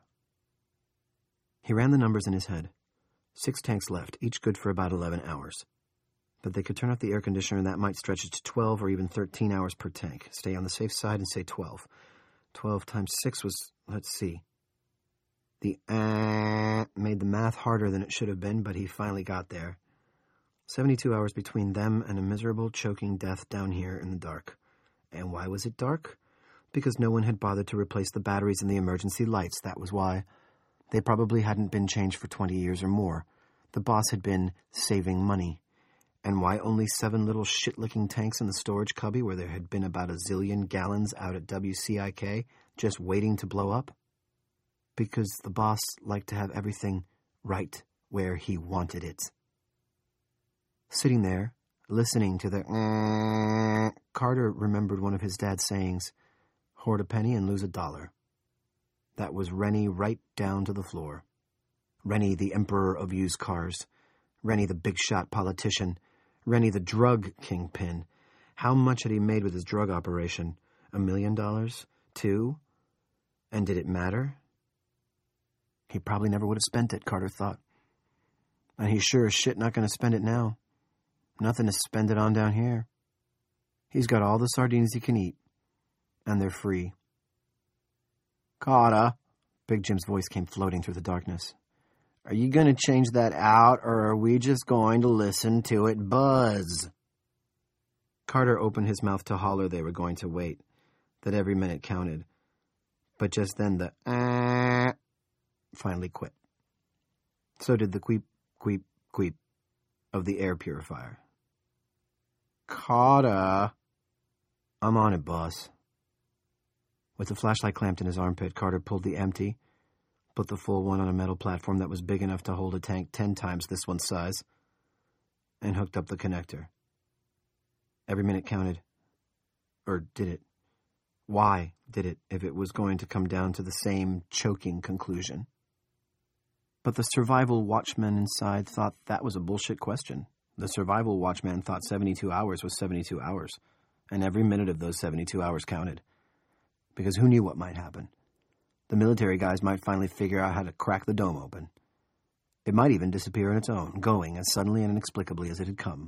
He ran the numbers in his head. Six tanks left, each good for about eleven hours. But they could turn off the air conditioner and that might stretch it to twelve or even thirteen hours per tank. Stay on the safe side and say twelve. twelve times six was, let's see. The ah made the math harder than it should have been, but he finally got there. Seventy-two hours between them and a miserable, choking death down here in the dark. And why was it dark? Because no one had bothered to replace the batteries in the emergency lights, that was why. They probably hadn't been changed for twenty years or more. The boss had been saving money. And why only seven little shit-licking tanks in the storage cubby where there had been about a zillion gallons out at W C I K just waiting to blow up? Because the boss liked to have everything right where he wanted it. Sitting there, listening to the uh, Carter remembered one of his dad's sayings, hoard a penny and lose a dollar. That was Rennie right down to the floor. Rennie, the emperor of used cars. Rennie, the big-shot politician. Rennie, the drug kingpin. How much had he made with his drug operation? A million dollars? Two? And did it matter? He probably never would have spent it, Carter thought. And he's sure as shit not going to spend it now. Nothing to spend it on down here. He's got all the sardines he can eat. And they're free. Carter, Big Jim's voice came floating through the darkness. Are you going to change that out, or are we just going to listen to it buzz? Carter opened his mouth to holler they were going to wait, that every minute counted. But just then the ah finally quit. So did the queep, queep, queep of the air purifier. Carter. I'm on it, boss. With the flashlight clamped in his armpit, Carter pulled the empty, put the full one on a metal platform that was big enough to hold a tank ten times this one's size, and hooked up the connector. Every minute counted. Or did it? Why did it, if it was going to come down to the same choking conclusion? But the survival watchman inside thought that was a bullshit question. The survival watchman thought seventy-two hours was seventy-two hours, and every minute of those seventy-two hours counted. Because who knew what might happen? The military guys might finally figure out how to crack the dome open. It might even disappear on its own, going as suddenly and inexplicably as it had come.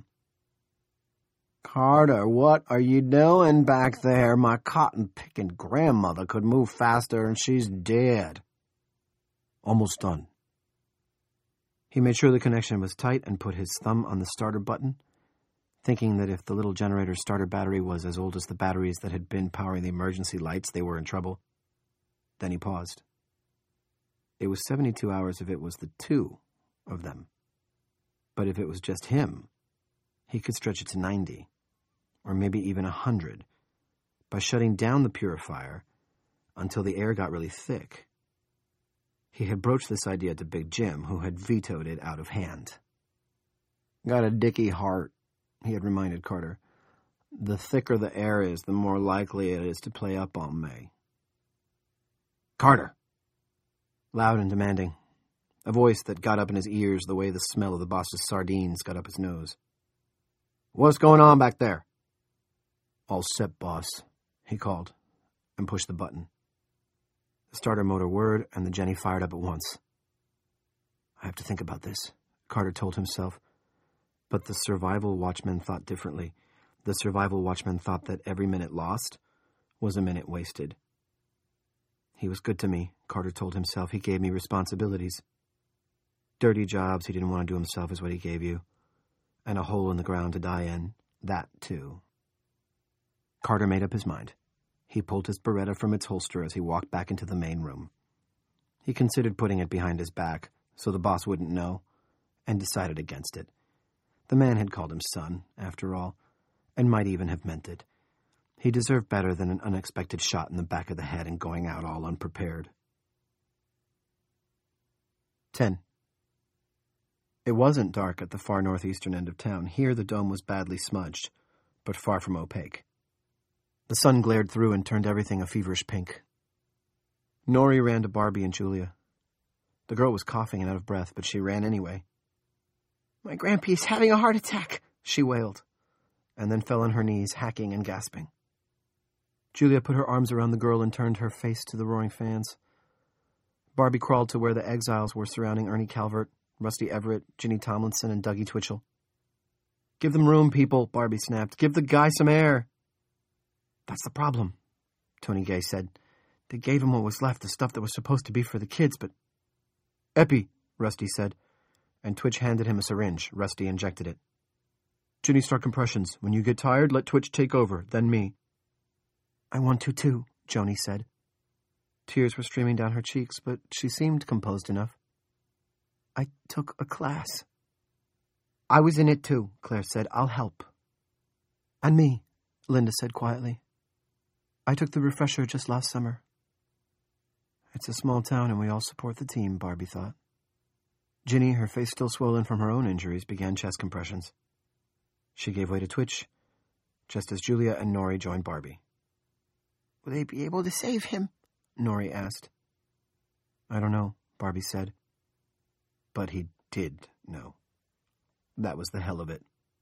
"Carter, what are you doing back there? My cotton-picking grandmother could move faster and she's dead." "Almost done." He made sure the connection was tight and put his thumb on the starter button, thinking that if the little generator's starter battery was as old as the batteries that had been powering the emergency lights, they were in trouble. Then he paused. It was seventy-two hours if it was the two of them. But if it was just him, he could stretch it to ninety, or maybe even a hundred, by shutting down the purifier until the air got really thick. He had broached this idea to Big Jim, who had vetoed it out of hand. "Got a dicky heart," he had reminded Carter. "The thicker the air is, the more likely it is to play up on me." "Carter!" Loud and demanding. A voice that got up in his ears the way the smell of the boss's sardines got up his nose. "What's going on back there?" "All set, boss," he called, and pushed the button. The starter motor whirred, and the Jenny fired up at once. "I have to think about this," Carter told himself. But the survival watchman thought differently. The survival watchman thought that every minute lost was a minute wasted. He was good to me, Carter told himself. He gave me responsibilities. Dirty jobs he didn't want to do himself is what he gave you. And a hole in the ground to die in. That, too. Carter made up his mind. He pulled his Beretta from its holster as he walked back into the main room. He considered putting it behind his back so the boss wouldn't know, and decided against it. The man had called him son, after all, and might even have meant it. He deserved better than an unexpected shot in the back of the head and going out all unprepared. Ten. It wasn't dark at the far northeastern end of town. Here the dome was badly smudged, but far from opaque. The sun glared through and turned everything a feverish pink. Nori ran to Barbie and Julia. The girl was coughing and out of breath, but she ran anyway. "My Grampy's having a heart attack," she wailed, and then fell on her knees, hacking and gasping. Julia put her arms around the girl and turned her face to the roaring fans. Barbie crawled to where the exiles were surrounding Ernie Calvert, Rusty Everett, Ginny Tomlinson, and Dougie Twitchell. "Give them room, people," Barbie snapped. "Give the guy some air." "That's the problem," Tony Gay said. "They gave him what was left, the stuff that was supposed to be for the kids, but..." "Epi," Rusty said, and Twitch handed him a syringe. Rusty injected it. "Ginny, start compressions. When you get tired, let Twitch take over, then me." "I want to, too," Joni said. Tears were streaming down her cheeks, but she seemed composed enough. "I took a class." "I was in it, too," Claire said. "I'll help." "And me," Linda said quietly. "I took the refresher just last summer." It's a small town and we all support the team, Barbie thought. Ginny, her face still swollen from her own injuries, began chest compressions. She gave way to Twitch, just as Julia and Nori joined Barbie. "Will they be able to save him?" Nori asked. "I don't know," Barbie said. But he did know. That was the hell of it.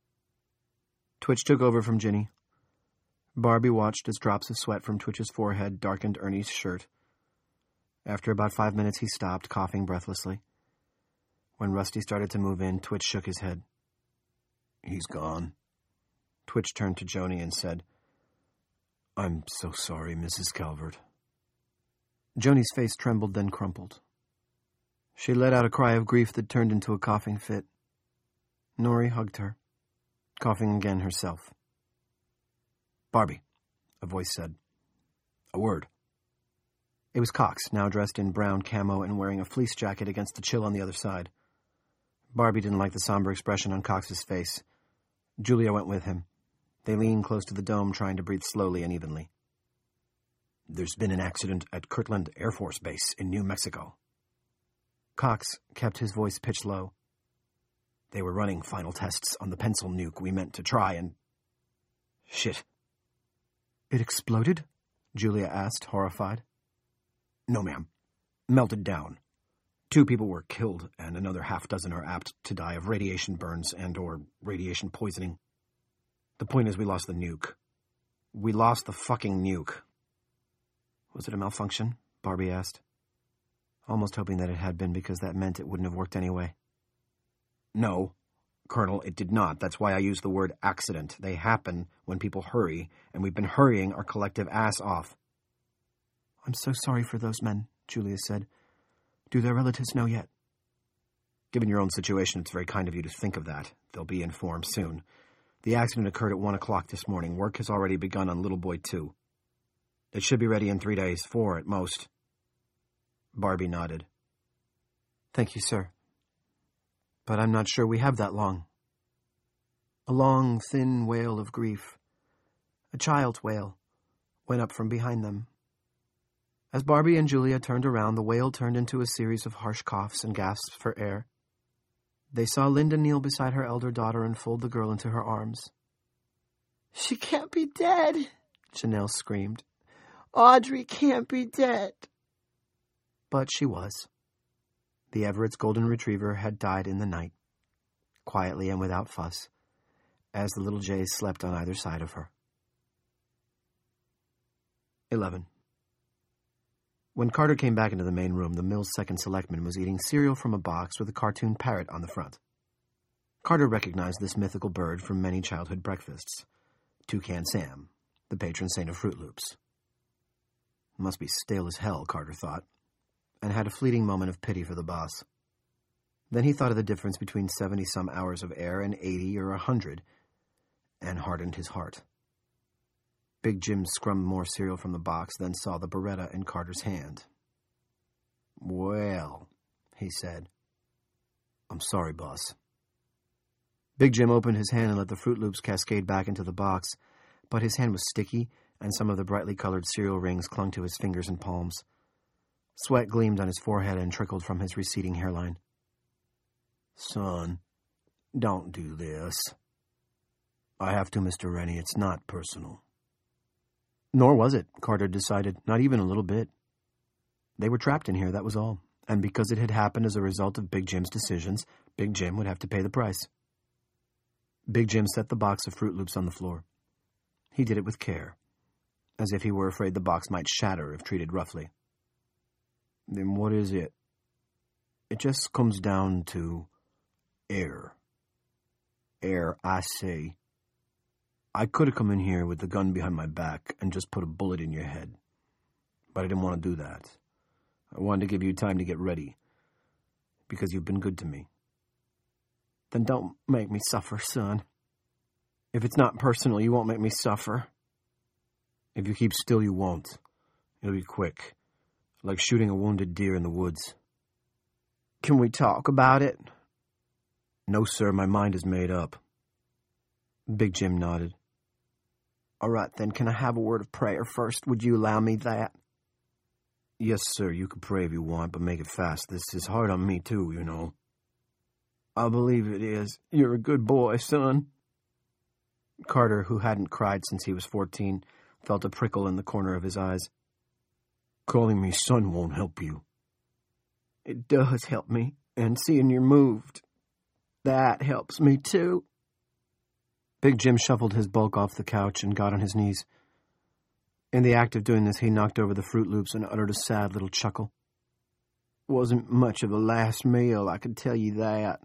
Twitch took over from Ginny. Barbie watched as drops of sweat from Twitch's forehead darkened Ernie's shirt. After about five minutes, he stopped, coughing breathlessly. When Rusty started to move in, Twitch shook his head. "He's gone." Twitch turned to Joni and said, "I'm so sorry, Missus Calvert." Joni's face trembled, then crumpled. She let out a cry of grief that turned into a coughing fit. Nori hugged her, coughing again herself. "Barbie," a voice said. "A word." It was Cox, now dressed in brown camo and wearing a fleece jacket against the chill on the other side. Barbie didn't like the somber expression on Cox's face. Julia went with him. They leaned close to the dome, trying to breathe slowly and evenly. "There's been an accident at Kirtland Air Force Base in New Mexico." Cox kept his voice pitched low. "They were running final tests on the pencil nuke we meant to try and... Shit." "It exploded?" Julia asked, horrified. No, ma'am. Melted down. Two people were killed, and another half dozen are apt to die of radiation burns and or radiation poisoning. The point is we lost the nuke. We lost the fucking nuke. Was it a malfunction? Barbie asked, almost hoping that it had been because that meant it wouldn't have worked anyway. No, Colonel, it did not. That's why I use the word accident. They happen when people hurry, and we've been hurrying our collective ass off. I'm so sorry for those men, Julia said. Do their relatives know yet? Given your own situation, it's very kind of you to think of that. They'll be informed soon. The accident occurred at one o'clock this morning. Work has already begun on Little Boy two. It should be ready in three days, four at most. Barbie nodded. Thank you, sir. But I'm not sure we have that long. A long, thin wail of grief, a child's wail, went up from behind them. As Barbie and Julia turned around, the wail turned into a series of harsh coughs and gasps for air. They saw Linda kneel beside her elder daughter and fold the girl into her arms. She can't be dead, Janelle screamed. Audrey can't be dead. But she was. The Everett's golden retriever had died in the night, quietly and without fuss, as the little Jays slept on either side of her. Eleven. When Carter came back into the main room, the Mills' second selectman was eating cereal from a box with a cartoon parrot on the front. Carter recognized this mythical bird from many childhood breakfasts. Toucan Sam, the patron saint of Fruit Loops. Must be stale as hell, Carter thought, and had a fleeting moment of pity for the boss. Then he thought of the difference between seventy-some hours of air and eighty or a hundred, and hardened his heart. Big Jim scrummed more cereal from the box, then saw the Beretta in Carter's hand. Well, he said. I'm sorry, boss. Big Jim opened his hand and let the Fruit Loops cascade back into the box, but his hand was sticky, and some of the brightly colored cereal rings clung to his fingers and palms. Sweat gleamed on his forehead and trickled from his receding hairline. Son, don't do this. I have to, Mister Rennie. It's not personal. Nor was it, Carter decided, not even a little bit. They were trapped in here, that was all. And because it had happened as a result of Big Jim's decisions, Big Jim would have to pay the price. Big Jim set the box of Fruit Loops on the floor. He did it with care, as if he were afraid the box might shatter if treated roughly. Then what is it? It just comes down to air. Air, I say. I could have come in here with the gun behind my back and just put a bullet in your head. But I didn't want to do that. I wanted to give you time to get ready. Because you've been good to me. Then don't make me suffer, son. If it's not personal, you won't make me suffer. If you keep still, you won't. It'll be quick. Like shooting a wounded deer in the woods. Can we talk about it? No, sir, my mind is made up. Big Jim nodded. All right, then, can I have a word of prayer first? Would you allow me that? Yes, sir, you can pray if you want, but make it fast. This is hard on me, too, you know. I believe it is. You're a good boy, son. Carter, who hadn't cried since he was fourteen, felt a prickle in the corner of his eyes. Calling me son won't help you. It does help me, and seeing you're moved, that helps me, too. Big Jim shuffled his bulk off the couch and got on his knees. In the act of doing this, he knocked over the Fruit Loops and uttered a sad little chuckle. Wasn't much of a last meal, I can tell you that.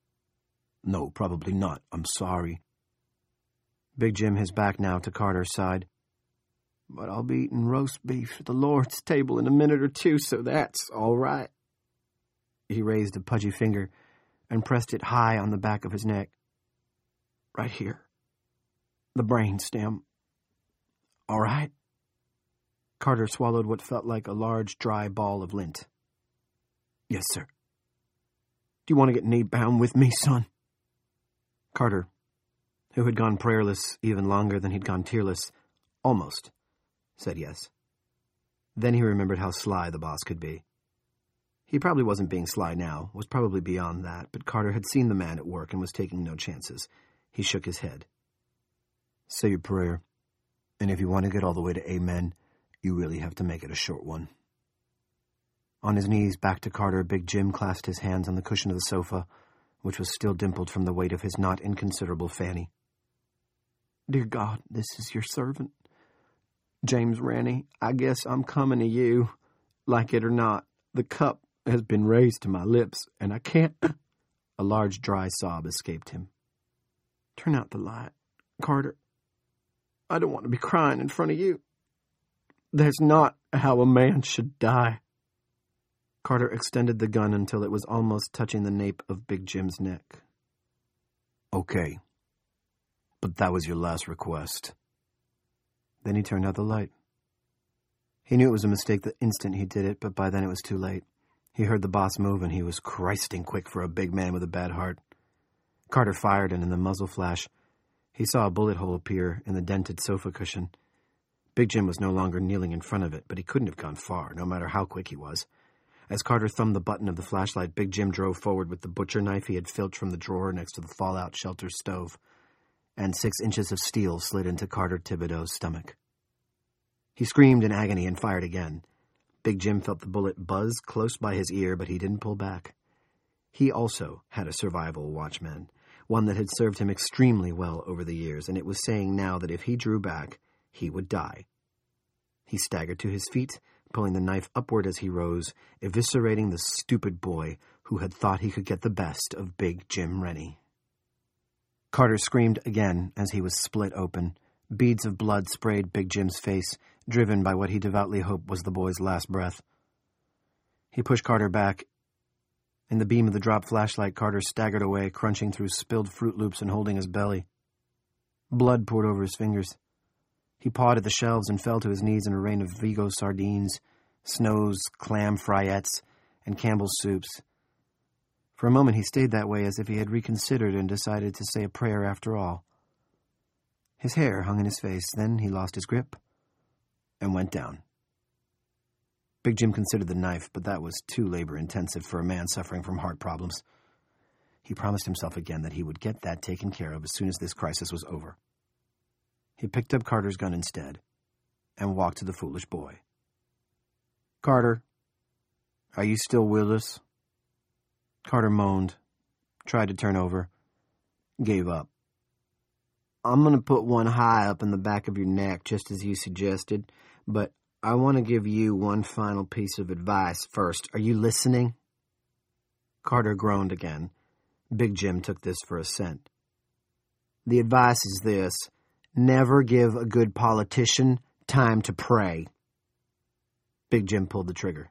No, probably not. I'm sorry. Big Jim, his back now to Carter's side. But I'll be eating roast beef at the Lord's table in a minute or two, so that's all right. He raised a pudgy finger and pressed it high on the back of his neck. Right here. The brain stem. All right? Carter swallowed what felt like a large, dry ball of lint. Yes, sir. Do you want to get knee-bound with me, son? Carter, who had gone prayerless even longer than he'd gone tearless, almost said yes. Then he remembered how sly the boss could be. He probably wasn't being sly now, was probably beyond that, but Carter had seen the man at work and was taking no chances. He shook his head. Say your prayer, and if you want to get all the way to amen, You really have to make it a short one. On his knees, back to Carter, Big Jim clasped his hands on the cushion of the sofa, which was still dimpled from the weight of his not inconsiderable fanny. Dear God, this is your servant. James Rennie, I guess I'm coming to you. Like it or not, the cup has been raised to my lips, and I can't... A large, dry sob escaped him. Turn out the light, Carter. I don't want to be crying in front of you. That's not how a man should die. Carter extended the gun until it was almost touching the nape of Big Jim's neck. Okay, but that was your last request. Then he turned out the light. He knew it was a mistake the instant he did it, but by then it was too late. He heard the boss move, and he was Christing quick for a big man with a bad heart. Carter fired, and in the muzzle flash, he saw a bullet hole appear in the dented sofa cushion. Big Jim was no longer kneeling in front of it, but he couldn't have gone far, no matter how quick he was. As Carter thumbed the button of the flashlight, Big Jim drove forward with the butcher knife he had filched from the drawer next to the fallout shelter stove, and six inches of steel slid into Carter Thibodeau's stomach. He screamed in agony and fired again. Big Jim felt the bullet buzz close by his ear, but he didn't pull back. He also had a survival watchman, one that had served him extremely well over the years, and it was saying now that if he drew back, he would die. He staggered to his feet, pulling the knife upward as he rose, eviscerating the stupid boy who had thought he could get the best of Big Jim Rennie. Carter screamed again as he was split open. Beads of blood sprayed Big Jim's face, driven by what he devoutly hoped was the boy's last breath. He pushed Carter back. In the beam of the dropped flashlight, Carter staggered away, crunching through spilled Fruit Loops and holding his belly. Blood poured over his fingers. He pawed at the shelves and fell to his knees in a rain of Vigo sardines, Snow's clam friettes, and Campbell's soups. For a moment he stayed that way as if he had reconsidered and decided to say a prayer after all. His hair hung in his face. Then he lost his grip and went down. Big Jim considered the knife, but that was too labor-intensive for a man suffering from heart problems. He promised himself again that he would get that taken care of as soon as this crisis was over. He picked up Carter's gun instead and walked to the foolish boy. Carter, are you still with us? Carter moaned, tried to turn over, gave up. I'm going to put one high up in the back of your neck, just as you suggested, but I want to give you one final piece of advice first. Are you listening? Carter groaned again. Big Jim took this for assent. The advice is this: never give a good politician time to pray. Big Jim pulled the trigger.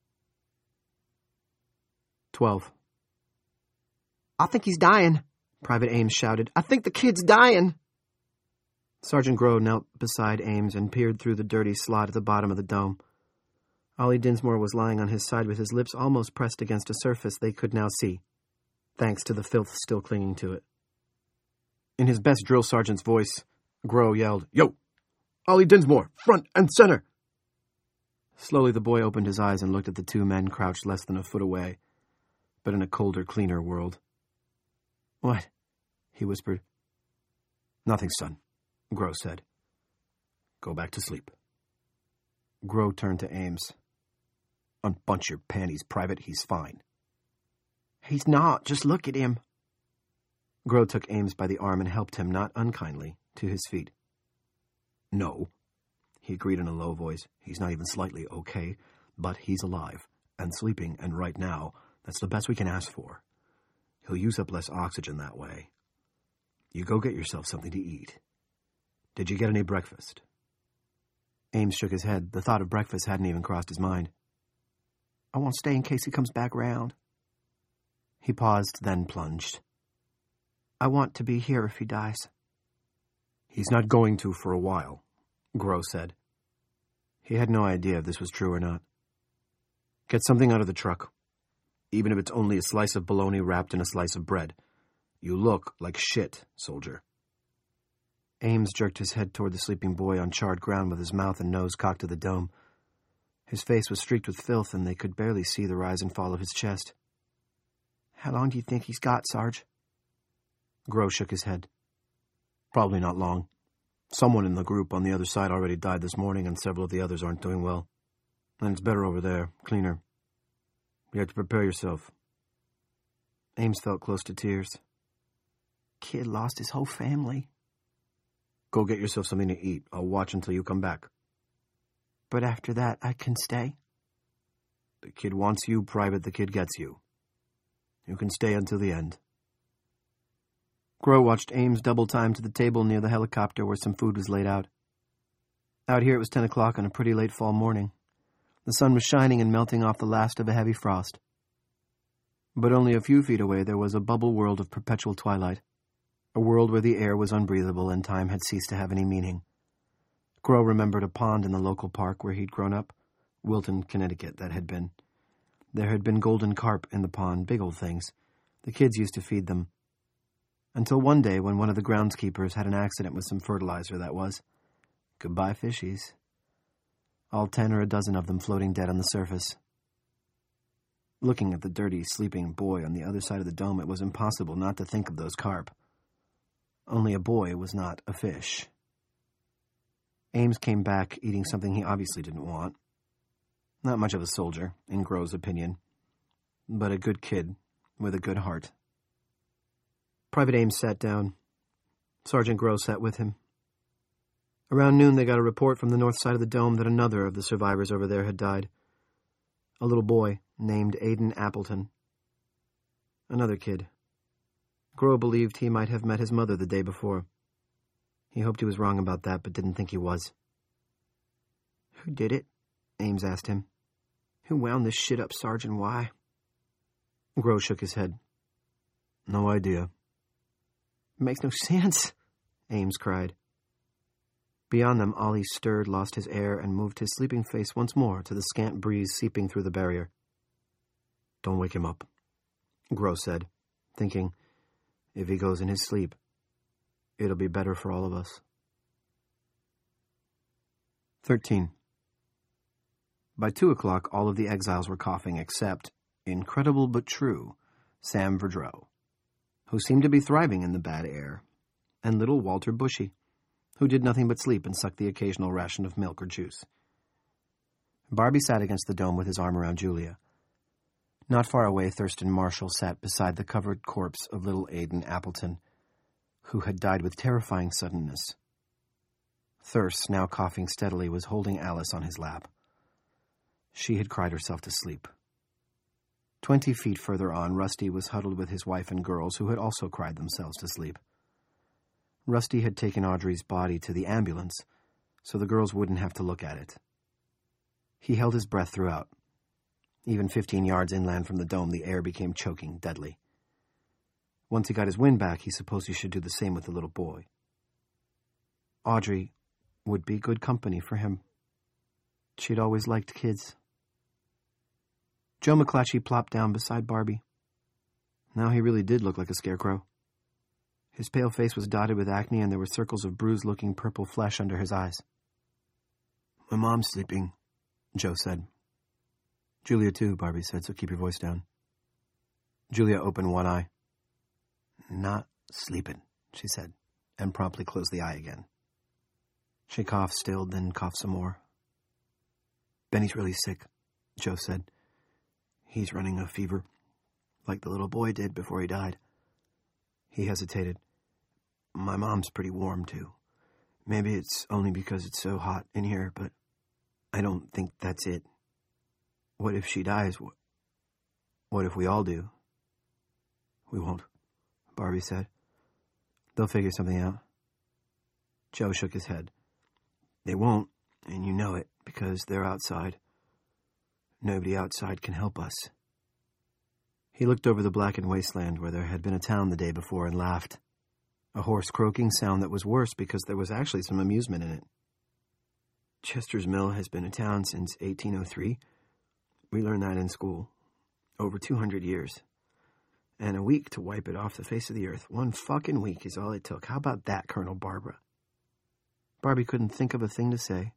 Twelve. I think he's dying, Private Ames shouted. I think the kid's dying. Sergeant Groh knelt beside Ames and peered through the dirty slot at the bottom of the dome. Ollie Dinsmore was lying on his side with his lips almost pressed against a surface they could now see, thanks to the filth still clinging to it. In his best drill sergeant's voice, Groh yelled, "Yo! Ollie Dinsmore, front and center!" Slowly the boy opened his eyes and looked at the two men crouched less than a foot away, but in a colder, cleaner world. "What?" he whispered. "Nothing, son," Groh said. "Go back to sleep." Groh turned to Ames. "Unbunch your panties, Private. He's fine." "He's not. Just look at him." Groh took Ames by the arm and helped him, not unkindly, to his feet. "No," he agreed in a low voice. "He's not even slightly okay, but he's alive and sleeping, and right now, that's the best we can ask for. He'll use up less oxygen that way. You go get yourself something to eat. Did you get any breakfast?" Ames shook his head. The thought of breakfast hadn't even crossed his mind. "I want to stay in case he comes back round." He paused, then plunged. "I want to be here if he dies." "He's not going to for a while," Groh said. He had no idea if this was true or not. "Get something out of the truck, even if it's only a slice of bologna wrapped in a slice of bread. You look like shit, soldier." Ames jerked his head toward the sleeping boy on charred ground with his mouth and nose cocked to the dome. His face was streaked with filth, and they could barely see the rise and fall of his chest. "How long do you think he's got, Sarge?" Groh shook his head. "Probably not long. Someone in the group on the other side already died this morning, and several of the others aren't doing well. And it's better over there, cleaner. You have to prepare yourself. Ames felt close to tears. Kid lost his whole family. Go get yourself something to eat. I'll watch until you come back. But after that, I can stay? The kid wants you, Private. The kid gets you. You can stay until the end. Grow watched Ames double time to the table near the helicopter where some food was laid out. Out here it was ten o'clock on a pretty late fall morning. The sun was shining and melting off the last of a heavy frost. But only a few feet away there was a bubble world of perpetual twilight, a world where the air was unbreathable and time had ceased to have any meaning. Grow remembered a pond in the local park where he'd grown up, Wilton, Connecticut, that had been. There had been golden carp in the pond, big old things. The kids used to feed them. Until one day when one of the groundskeepers had an accident with some fertilizer, that was. Goodbye, fishies. All ten or a dozen of them floating dead on the surface. Looking at the dirty, sleeping boy on the other side of the dome, it was impossible not to think of those carp. Only a boy was not a fish. Ames came back eating something he obviously didn't want. Not much of a soldier, in Grow's opinion, but a good kid with a good heart. Private Ames sat down. Sergeant Grow sat with him. Around noon they got a report from the north side of the dome that another of the survivors over there had died. A little boy named Aiden Appleton. Another kid. Grow believed he might have met his mother the day before. He hoped he was wrong about that, but didn't think he was. Who did it? Ames asked him. Who wound this shit up, Sergeant? Why? Grow shook his head. No idea. It makes no sense, Ames cried. Beyond them, Ollie stirred, lost his air, and moved his sleeping face once more to the scant breeze seeping through the barrier. Don't wake him up, Grow said, thinking, if he goes in his sleep, it'll be better for all of us. Thirteen. By two o'clock, all of the exiles were coughing except, incredible but true, Sam Verdreau, who seemed to be thriving in the bad air, and little Walter Bushy, who did nothing but sleep and suck the occasional ration of milk or juice. Barbie sat against the dome with his arm around Julia. Not far away, Thurston Marshall sat beside the covered corpse of little Aiden Appleton, who had died with terrifying suddenness. Thirst, now coughing steadily, was holding Alice on his lap. She had cried herself to sleep. Twenty feet further on, Rusty was huddled with his wife and girls, who had also cried themselves to sleep. Rusty had taken Audrey's body to the ambulance, so the girls wouldn't have to look at it. He held his breath throughout. Even fifteen yards inland from the dome, the air became choking, deadly. Once he got his wind back, he supposed he should do the same with the little boy. Audrey would be good company for him. She'd always liked kids. Joe McClatchy plopped down beside Barbie. Now he really did look like a scarecrow. His pale face was dotted with acne, and there were circles of bruised-looking purple flesh under his eyes. My mom's sleeping, Joe said. Julia too, Barbie said, so keep your voice down. Julia opened one eye. Not sleeping, she said, and promptly closed the eye again. She coughed, stilled, then coughed some more. Benny's really sick, Joe said. He's running a fever, like the little boy did before he died. He hesitated. My mom's pretty warm, too. Maybe it's only because it's so hot in here, but I don't think that's it. What if she dies? What if we all do? We won't, Barbie said. They'll figure something out. Joe shook his head. They won't, and you know it, because they're outside. Nobody outside can help us. He looked over the blackened wasteland where there had been a town the day before and laughed. A hoarse croaking sound that was worse because there was actually some amusement in it. Chester's Mill has been a town since eighteen oh three. We learned that in school. Over two hundred years. And a week to wipe it off the face of the earth. One fucking week is all it took. How about that, Colonel Barbara? Barbie couldn't think of a thing to say.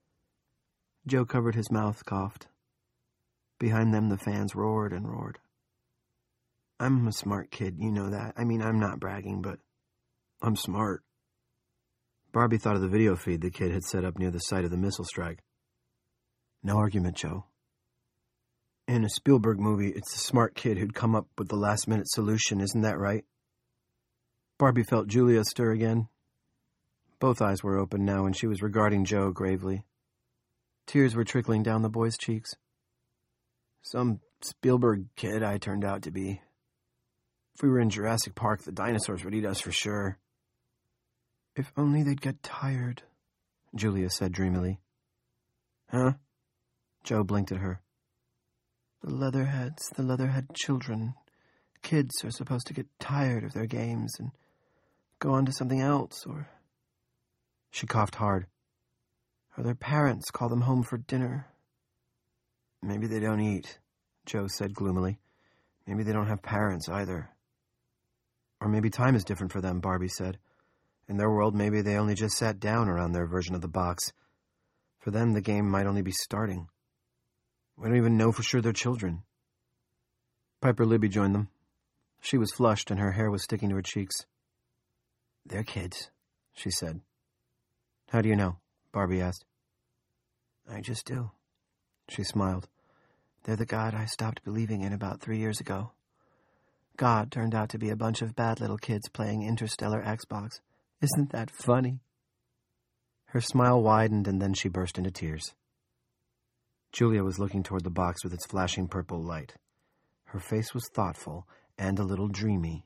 Joe covered his mouth, coughed. Behind them, the fans roared and roared. I'm a smart kid, you know that. I mean, I'm not bragging, but I'm smart. Barbie thought of the video feed the kid had set up near the site of the missile strike. No argument, Joe. In a Spielberg movie, it's a smart kid who'd come up with the last-minute solution, isn't that right? Barbie felt Julia stir again. Both eyes were open now, and she was regarding Joe gravely. Tears were trickling down the boy's cheeks. Some Spielberg kid I turned out to be. If we were in Jurassic Park, the dinosaurs would eat us for sure. If only they'd get tired, Julia said dreamily. Huh? Joe blinked at her. The Leatherheads, the Leatherhead children. Kids are supposed to get tired of their games and go on to something else, or... She coughed hard. Or their parents call them home for dinner. Maybe they don't eat, Joe said gloomily. Maybe they don't have parents either. Or maybe time is different for them, Barbie said. In their world, maybe they only just sat down around their version of the box. For them, the game might only be starting. We don't even know for sure they're children. Piper Libby joined them. She was flushed and her hair was sticking to her cheeks. They're kids, she said. How do you know? Barbie asked. I just do. She smiled. They're the God I stopped believing in about three years ago. God turned out to be a bunch of bad little kids playing Interstellar Xbox. Isn't that funny? Her smile widened and then she burst into tears. Julia was looking toward the box with its flashing purple light. Her face was thoughtful and a little dreamy.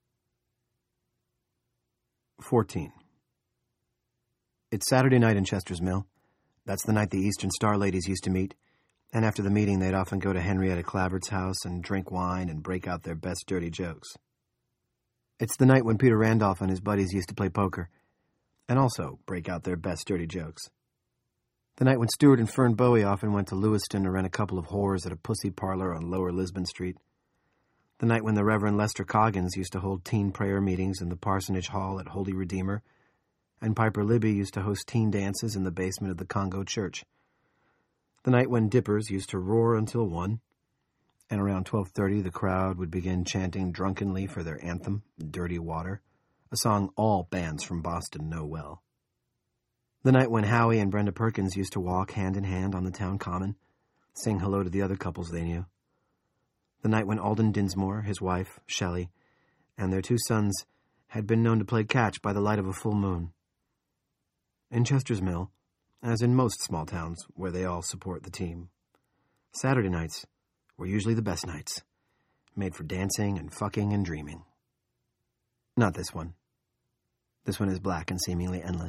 Fourteen. It's Saturday night in Chester's Mill. That's the night the Eastern Star ladies used to meet, and after the meeting they'd often go to Henrietta Clabbert's house and drink wine and break out their best dirty jokes. It's the night when Peter Randolph and his buddies used to play poker, and also break out their best dirty jokes. The night when Stuart and Fern Bowie often went to Lewiston to rent a couple of whores at a pussy parlor on Lower Lisbon Street. The night when the Reverend Lester Coggins used to hold teen prayer meetings in the parsonage hall at Holy Redeemer, and Piper Libby used to host teen dances in the basement of the Congo Church. The night when dippers used to roar until one, and around twelve thirty the crowd would begin chanting drunkenly for their anthem, Dirty Water, a song all bands from Boston know well. The night when Howie and Brenda Perkins used to walk hand in hand on the town common, sing hello to the other couples they knew. The night when Alden Dinsmore, his wife, Shelley, and their two sons had been known to play catch by the light of a full moon. In Chester's Mill, as in most small towns where they all support the team, Saturday nights were usually the best nights, made for dancing and fucking and dreaming. Not this one. This one is black and seemingly endless.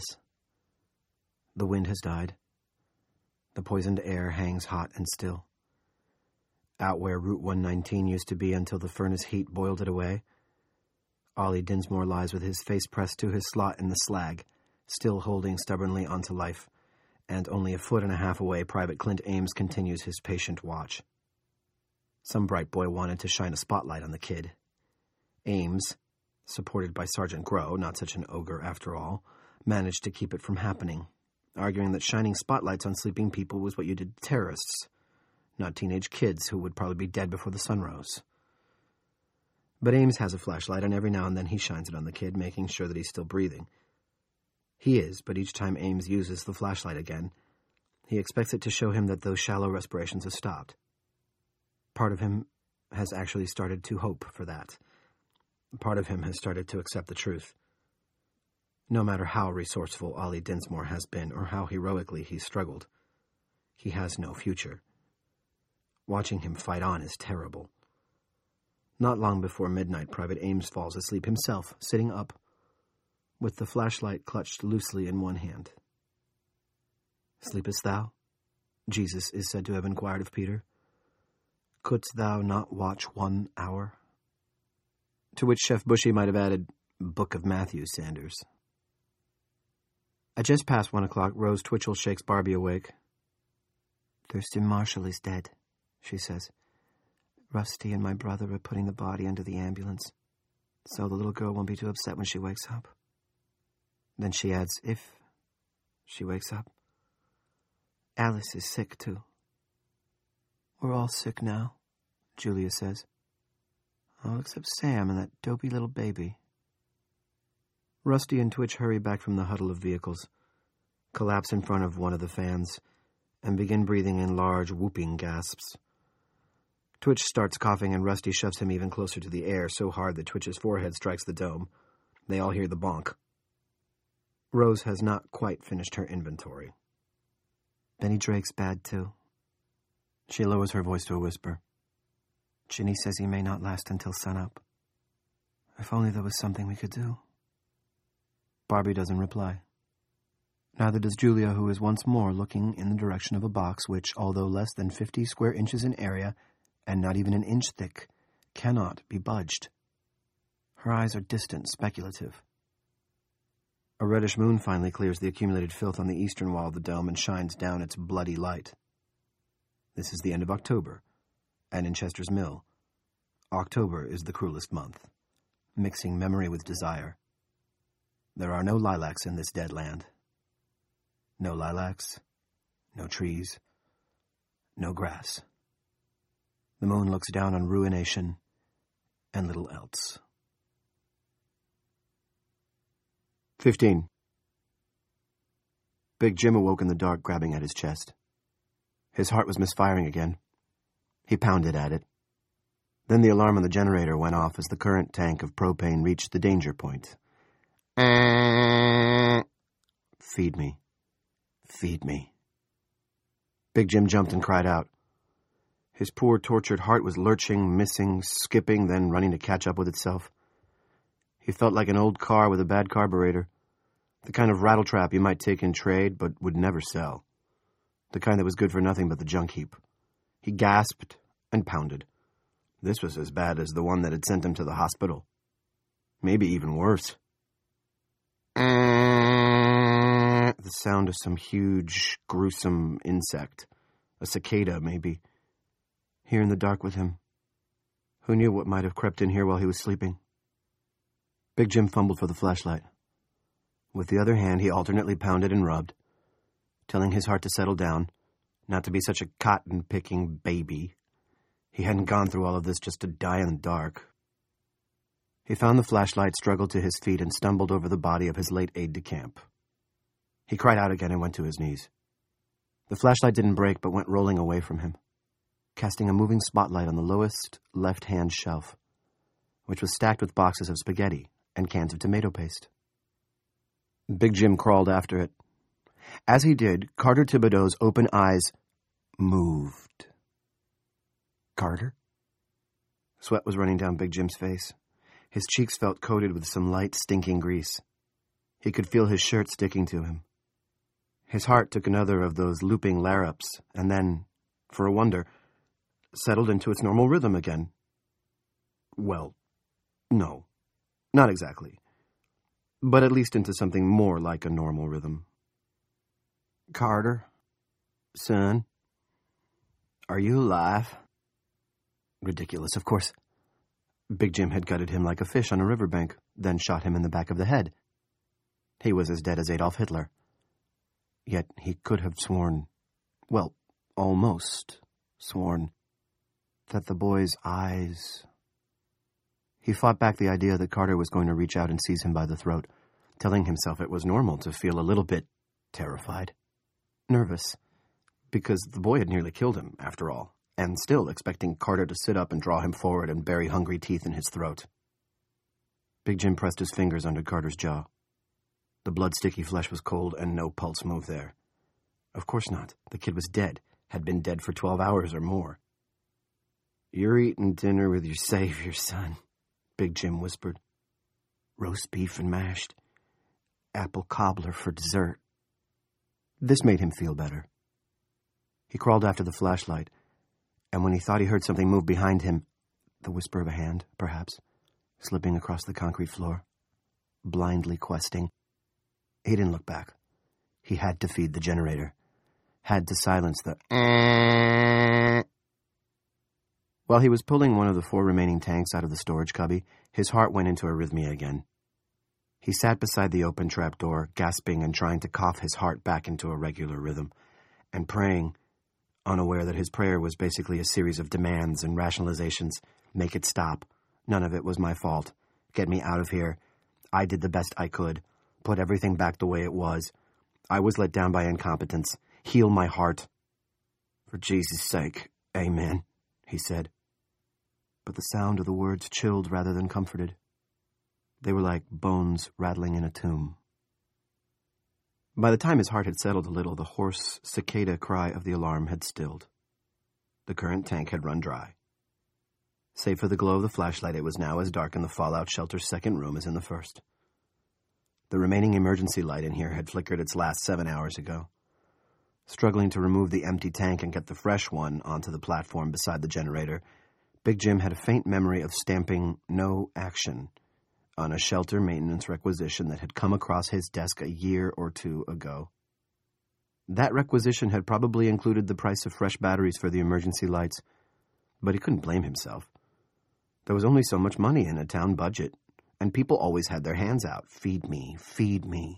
The wind has died. The poisoned air hangs hot and still. Out where Route one nineteen used to be until the furnace heat boiled it away, Ollie Dinsmore lies with his face pressed to his slot in the slag, still holding stubbornly onto life, and only a foot and a half away Private Clint Ames continues his patient watch. Some bright boy wanted to shine a spotlight on the kid. Ames, supported by Sergeant Grow, not such an ogre after all, managed to keep it from happening, arguing that shining spotlights on sleeping people was what you did to terrorists, not teenage kids who would probably be dead before the sun rose. But Ames has a flashlight, and every now and then he shines it on the kid, making sure that he's still breathing. He is, but each time Ames uses the flashlight again, he expects it to show him that those shallow respirations have stopped. Part of him has actually started to hope for that. Part of him has started to accept the truth. No matter how resourceful Ollie Dinsmore has been or how heroically he's struggled, he has no future. Watching him fight on is terrible. Not long before midnight, Private Ames falls asleep himself, sitting up, with the flashlight clutched loosely in one hand. Sleepest thou? Jesus is said to have inquired of Peter. Couldst thou not watch one hour? To which Chef Bushy might have added, Book of Matthew, Sanders. At just past one o'clock, Rose Twitchell shakes Barbie awake. Thurston Marshall is dead, she says. Rusty and my brother are putting the body into the ambulance, so the little girl won't be too upset when she wakes up. Then she adds, if she wakes up. Alice is sick, too. We're all sick now, Julia says. All except Sam and that dopey little baby. Rusty and Twitch hurry back from the huddle of vehicles, collapse in front of one of the fans, and begin breathing in large, whooping gasps. Twitch starts coughing, and Rusty shoves him even closer to the air so hard that Twitch's forehead strikes the dome. They all hear the bonk. Rose has not quite finished her inventory. Benny Drake's bad, too. She lowers her voice to a whisper. Ginny says he may not last until sunup. If only there was something we could do. Barbie doesn't reply. Neither does Julia, who is once more looking in the direction of a box which, although less than fifty square inches in area, and not even an inch thick, cannot be budged. Her eyes are distant, speculative. A reddish moon finally clears the accumulated filth on the eastern wall of the dome and shines down its bloody light. This is the end of October, and in Chester's Mill, October is the cruelest month, mixing memory with desire. There are no lilacs in this dead land. No lilacs, no trees, no grass. The moon looks down on ruination and little else. Fifteen. Big Jim awoke in the dark, grabbing at his chest. His heart was misfiring again. He pounded at it. Then the alarm on the generator went off as the current tank of propane reached the danger point. Feed me. Feed me. Big Jim jumped and cried out. His poor, tortured heart was lurching, missing, skipping, then running to catch up with itself. He felt like an old car with a bad carburetor, the kind of rattletrap you might take in trade but would never sell, the kind that was good for nothing but the junk heap. He gasped and pounded. This was as bad as the one that had sent him to the hospital. Maybe even worse. The sound of some huge, gruesome insect. A cicada, maybe. Here in the dark with him. Who knew what might have crept in here while he was sleeping? Big Jim fumbled for the flashlight. With the other hand, he alternately pounded and rubbed, telling his heart to settle down, not to be such a cotton-picking baby. He hadn't gone through all of this just to die in the dark. He found the flashlight, struggled to his feet, and stumbled over the body of his late aide-de-camp. He cried out again and went to his knees. The flashlight didn't break, but went rolling away from him, casting a moving spotlight on the lowest left-hand shelf, which was stacked with boxes of spaghetti and cans of tomato paste. Big Jim crawled after it. As he did, Carter Thibodeau's open eyes moved. Carter? Sweat was running down Big Jim's face. His cheeks felt coated with some light, stinking grease. He could feel his shirt sticking to him. His heart took another of those looping larrups, and then, for a wonder, settled into its normal rhythm again. Well, no, not exactly, but at least into something more like a normal rhythm. Carter, son, are you alive? Ridiculous, of course. Big Jim had gutted him like a fish on a riverbank, then shot him in the back of the head. He was as dead as Adolf Hitler. Yet he could have sworn, well, almost sworn, that the boy's eyes... He fought back the idea that Carter was going to reach out and seize him by the throat, telling himself it was normal to feel a little bit terrified, nervous, because the boy had nearly killed him, after all, and still expecting Carter to sit up and draw him forward and bury hungry teeth in his throat. Big Jim pressed his fingers under Carter's jaw. The blood-sticky flesh was cold, and no pulse moved there. Of course not. The kid was dead, had been dead for twelve hours or more. You're eating dinner with your savior, son, Big Jim whispered. Roast beef and mashed. Apple cobbler for dessert. This made him feel better. He crawled after the flashlight, and when he thought he heard something move behind him, the whisper of a hand, perhaps, slipping across the concrete floor, blindly questing, he didn't look back. He had to feed the generator, had to silence the eh. While he was pulling one of the four remaining tanks out of the storage cubby, his heart went into arrhythmia again. He sat beside the open trap door, gasping and trying to cough his heart back into a regular rhythm, and praying, unaware that his prayer was basically a series of demands and rationalizations. Make it stop. None of it was my fault. Get me out of here. I did the best I could, put everything back the way it was. I was let down by incompetence. Heal my heart. For Jesus' sake, amen, he said. But the sound of the words chilled rather than comforted. They were like bones rattling in a tomb. By the time his heart had settled a little, the hoarse cicada cry of the alarm had stilled. The current tank had run dry. Save for the glow of the flashlight, it was now as dark in the fallout shelter's second room as in the first. The remaining emergency light in here had flickered its last seven hours ago. Struggling to remove the empty tank and get the fresh one onto the platform beside the generator, Big Jim had a faint memory of stamping "no action" on a shelter maintenance requisition that had come across his desk a year or two ago. That requisition had probably included the price of fresh batteries for the emergency lights, but he couldn't blame himself. There was only so much money in a town budget, and people always had their hands out. Feed me, feed me.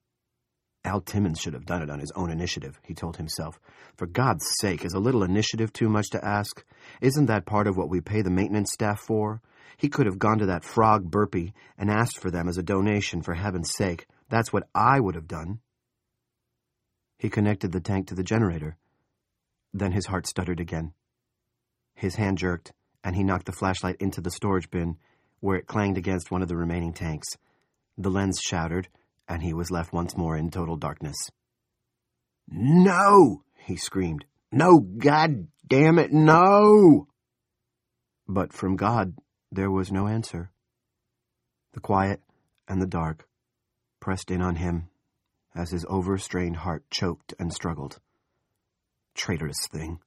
Al Timmons should have done it on his own initiative, he told himself. For God's sake, is a little initiative too much to ask? Isn't that part of what we pay the maintenance staff for? He could have gone to that frog burpee and asked for them as a donation, for heaven's sake. That's what I would have done. He connected the tank to the generator. Then his heart stuttered again. His hand jerked, and he knocked the flashlight into the storage bin, where it clanged against one of the remaining tanks. The lens shattered, and he was left once more in total darkness. "No!" he screamed. "No, God damn it, no!" But from God, there was no answer. The quiet and the dark pressed in on him as his overstrained heart choked and struggled. Traitorous thing.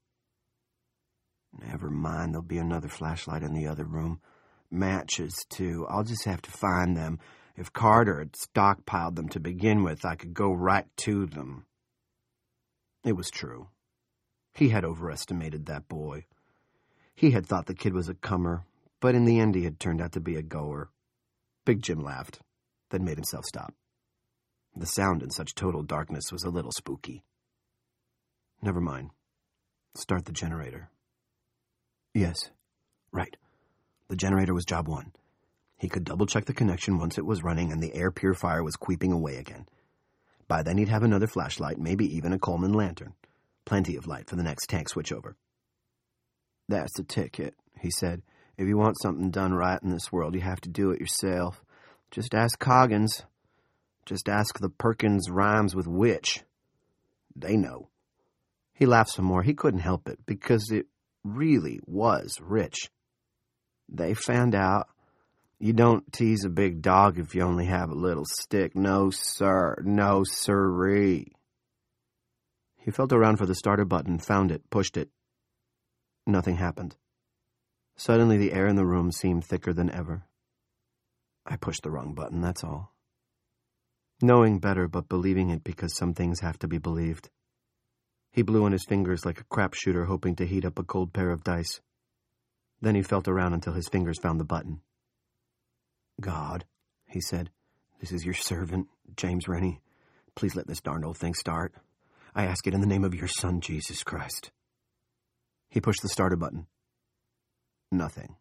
Never mind, there'll be another flashlight in the other room. Matches, too. I'll just have to find them. If Carter had stockpiled them to begin with, I could go right to them. It was true. He had overestimated that boy. He had thought the kid was a comer, but in the end he had turned out to be a goer. Big Jim laughed, then made himself stop. The sound in such total darkness was a little spooky. Never mind. Start the generator. Yes, right. The generator was job one. He could double-check the connection once it was running and the air purifier was creeping away again. By then he'd have another flashlight, maybe even a Coleman lantern. Plenty of light for the next tank switchover. "That's the ticket," he said. "If you want something done right in this world, you have to do it yourself. Just ask Coggins. Just ask the Perkins rhymes with witch. They know." He laughed some more. He couldn't help it, because it really was rich. They found out you don't tease a big dog if you only have a little stick. No, sir. No, sirree. He felt around for the starter button, found it, pushed it. Nothing happened. Suddenly the air in the room seemed thicker than ever. I pushed the wrong button, that's all. Knowing better, but believing it because some things have to be believed. He blew on his fingers like a crapshooter hoping to heat up a cold pair of dice. Then he felt around until his fingers found the button. "God," he said, "this is your servant, James Rennie. Please let this darned old thing start. I ask it in the name of your son, Jesus Christ." He pushed the starter button. Nothing.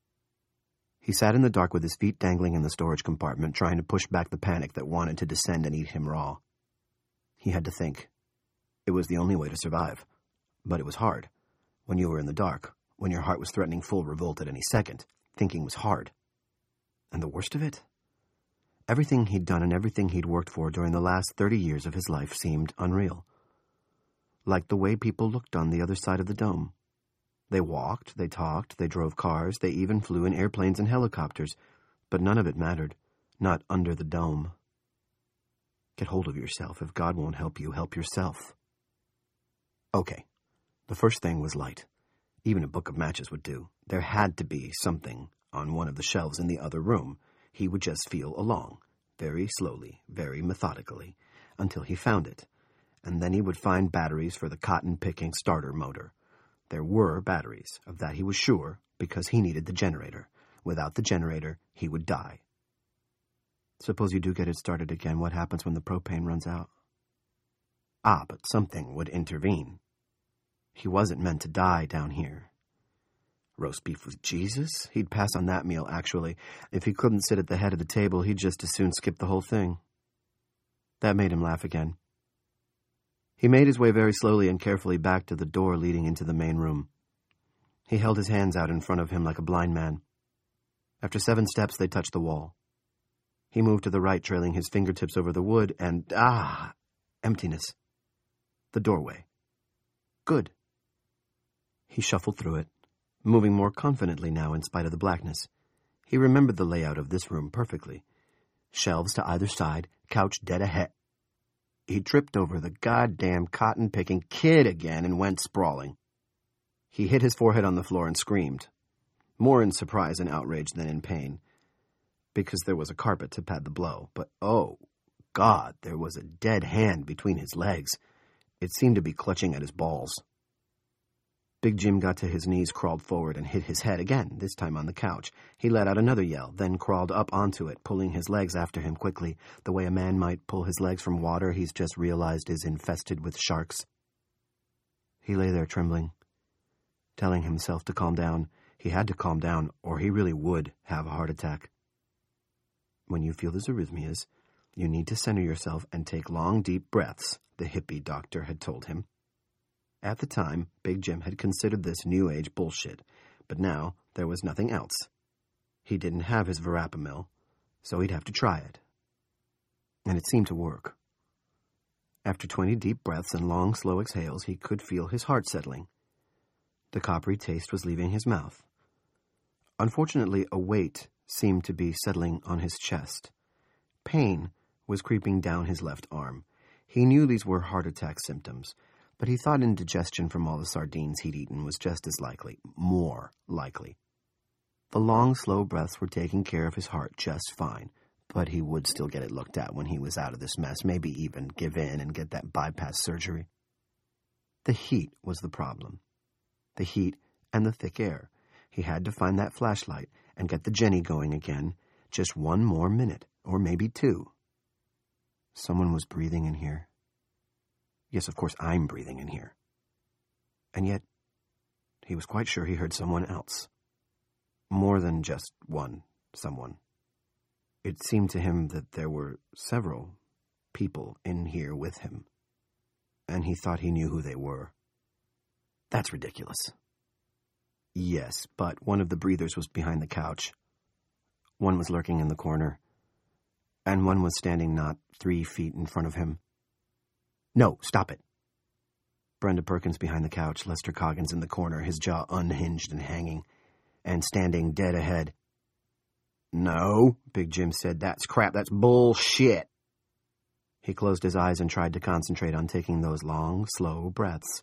He sat in the dark with his feet dangling in the storage compartment, trying to push back the panic that wanted to descend and eat him raw. He had to think. It was the only way to survive. But it was hard. When you were in the dark, when your heart was threatening full revolt at any second, thinking was hard. And the worst of it? Everything he'd done and everything he'd worked for during the last thirty years of his life seemed unreal. Like the way people looked on the other side of the dome. They walked, they talked, they drove cars, they even flew in airplanes and helicopters, but none of it mattered. Not under the dome. Get hold of yourself. If God won't help you, help yourself. Okay. The first thing was light. Even a book of matches would do. There had to be something on one of the shelves in the other room. He would just feel along, very slowly, very methodically, until he found it. And then he would find batteries for the cotton-picking starter motor. There were batteries, of that he was sure, because he needed the generator. Without the generator, he would die. Suppose you do get it started again, what happens when the propane runs out? Ah, but something would intervene. He wasn't meant to die down here. Roast beef with Jesus? He'd pass on that meal, actually. If he couldn't sit at the head of the table, he'd just as soon skip the whole thing. That made him laugh again. He made his way very slowly and carefully back to the door leading into the main room. He held his hands out in front of him like a blind man. After seven steps, they touched the wall. He moved to the right, trailing his fingertips over the wood, and, ah, emptiness. The doorway. Good. He shuffled through it, moving more confidently now in spite of the blackness. He remembered the layout of this room perfectly. Shelves to either side, couch dead ahead. He tripped over the goddamn cotton-picking kid again and went sprawling. He hit his forehead on the floor and screamed, more in surprise and outrage than in pain, because there was a carpet to pad the blow. But, oh, God, there was a dead hand between his legs. It seemed to be clutching at his balls. Big Jim got to his knees, crawled forward, and hit his head again, this time on the couch. He let out another yell, then crawled up onto it, pulling his legs after him quickly, the way a man might pull his legs from water he's just realized is infested with sharks. He lay there trembling, telling himself to calm down. He had to calm down, or he really would have a heart attack. When you feel those arrhythmias, you need to center yourself and take long, deep breaths, the hippie doctor had told him. At the time, Big Jim had considered this New Age bullshit, but now there was nothing else. He didn't have his Verapamil, so he'd have to try it. And it seemed to work. After twenty deep breaths and long, slow exhales, he could feel his heart settling. The coppery taste was leaving his mouth. Unfortunately, a weight seemed to be settling on his chest. Pain was creeping down his left arm. He knew these were heart attack symptoms, but he thought indigestion from all the sardines he'd eaten was just as likely, more likely. The long, slow breaths were taking care of his heart just fine, but he would still get it looked at when he was out of this mess, maybe even give in and get that bypass surgery. The heat was the problem. The heat and the thick air. He had to find that flashlight and get the Jenny going again, just one more minute, or maybe two. Someone was breathing in here. Yes, of course, I'm breathing in here. And yet, he was quite sure he heard someone else. More than just one someone. It seemed to him that there were several people in here with him, and he thought he knew who they were. That's ridiculous. Yes, but one of the breathers was behind the couch. One was lurking in the corner, and one was standing not three feet in front of him. No, stop it. Brenda Perkins behind the couch, Lester Coggins in the corner, his jaw unhinged and hanging, and standing dead ahead. No, Big Jim said, that's crap, that's bullshit. He closed his eyes and tried to concentrate on taking those long, slow breaths.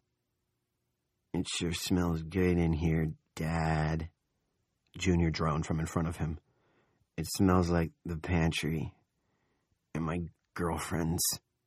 It sure smells good in here, Dad, Junior droned from in front of him. It smells like the pantry and my girlfriend's.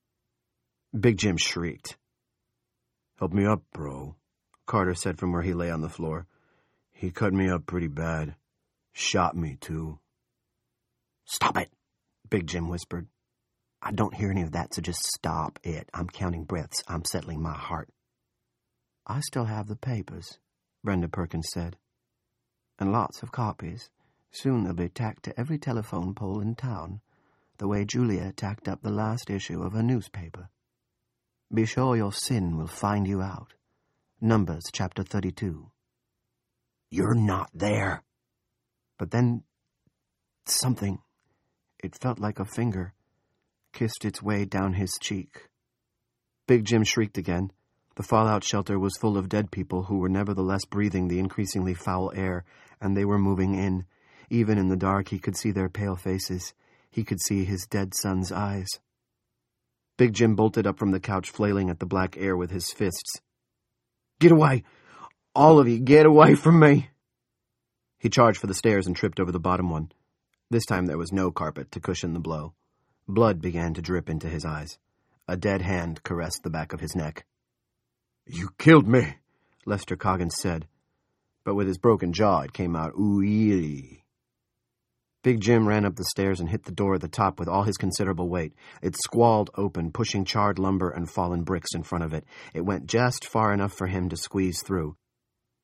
Big Jim shrieked. Help me up, bro, Carter said from where he lay on the floor. He cut me up pretty bad. Shot me, too. Stop it, Big Jim whispered. I don't hear any of that, so just stop it. I'm counting breaths. I'm settling my heart. I still have the papers, Brenda Perkins said. And lots of copies. Soon they'll be tacked to every telephone pole in town, the way Julia tacked up the last issue of a newspaper. Be sure your sin will find you out. Numbers chapter thirty-two. You're not there. But then, something, it felt like a finger, kissed its way down his cheek. Big Jim shrieked again. The fallout shelter was full of dead people who were nevertheless breathing the increasingly foul air, and they were moving in. Even in the dark, he could see their pale faces. He could see his dead son's eyes. Big Jim bolted up from the couch, flailing at the black air with his fists. Get away! All of you, get away from me! He charged for the stairs and tripped over the bottom one. This time there was no carpet to cushion the blow. Blood began to drip into his eyes. A dead hand caressed the back of his neck. You killed me, Lester Coggins said. But with his broken jaw, it came out ooh-ee. Big Jim ran up the stairs and hit the door at the top with all his considerable weight. It squalled open, pushing charred lumber and fallen bricks in front of it. It went just far enough for him to squeeze through.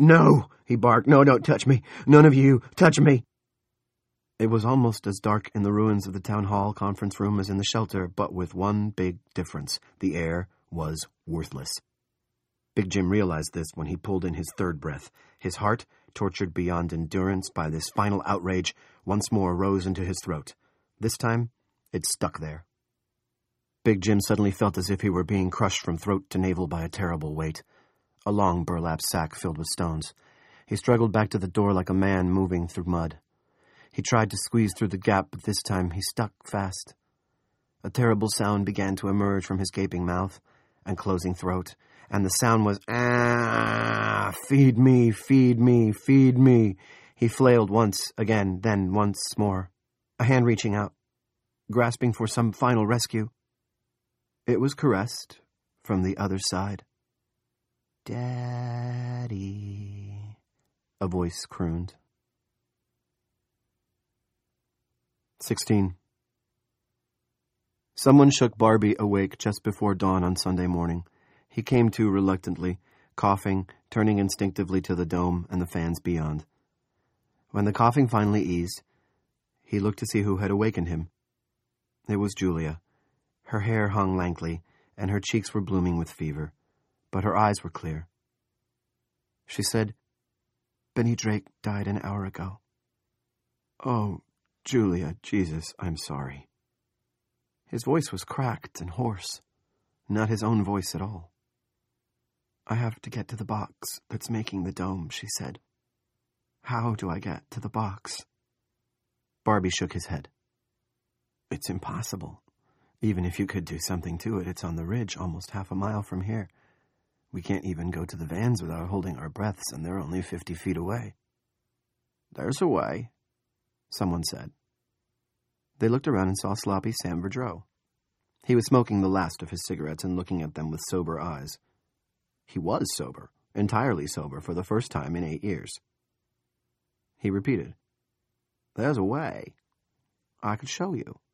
No, he barked. No, don't touch me. None of you. Touch me. It was almost as dark in the ruins of the town hall conference room as in the shelter, but with one big difference. The air was worthless. Big Jim realized this when he pulled in his third breath. His heart, tortured beyond endurance by this final outrage, once more rose into his throat. This time, it stuck there. Big Jim suddenly felt as if he were being crushed from throat to navel by a terrible weight. A long burlap sack filled with stones. He struggled back to the door like a man moving through mud. He tried to squeeze through the gap, but this time he stuck fast. A terrible sound began to emerge from his gaping mouth and closing throat, and the sound was, "Ah, feed me, feed me, feed me." He flailed once, again, then once more. A hand reaching out, grasping for some final rescue. It was caressed from the other side. "Daddy," a voice crooned. Sixteen. Someone shook Barbie awake just before dawn on Sunday morning. He came to reluctantly, coughing, turning instinctively to the dome and the fans beyond. When the coughing finally eased, he looked to see who had awakened him. It was Julia. Her hair hung lankly, and her cheeks were blooming with fever, but her eyes were clear. She said, "Benny Drake died an hour ago." "Oh, Julia, Jesus, I'm sorry." His voice was cracked and hoarse, not his own voice at all. "I have to get to the box that's making the dome," she said. "How do I get to the box?" Barbie shook his head. "It's impossible. Even if you could do something to it, it's on the ridge almost half a mile from here. We can't even go to the vans without holding our breaths, and they're only fifty feet away." "There's a way," someone said. They looked around and saw sloppy Sam Verdreau. He was smoking the last of his cigarettes and looking at them with sober eyes. He was sober, entirely sober, for the first time in eight years. He repeated, "There's a way. I could show you."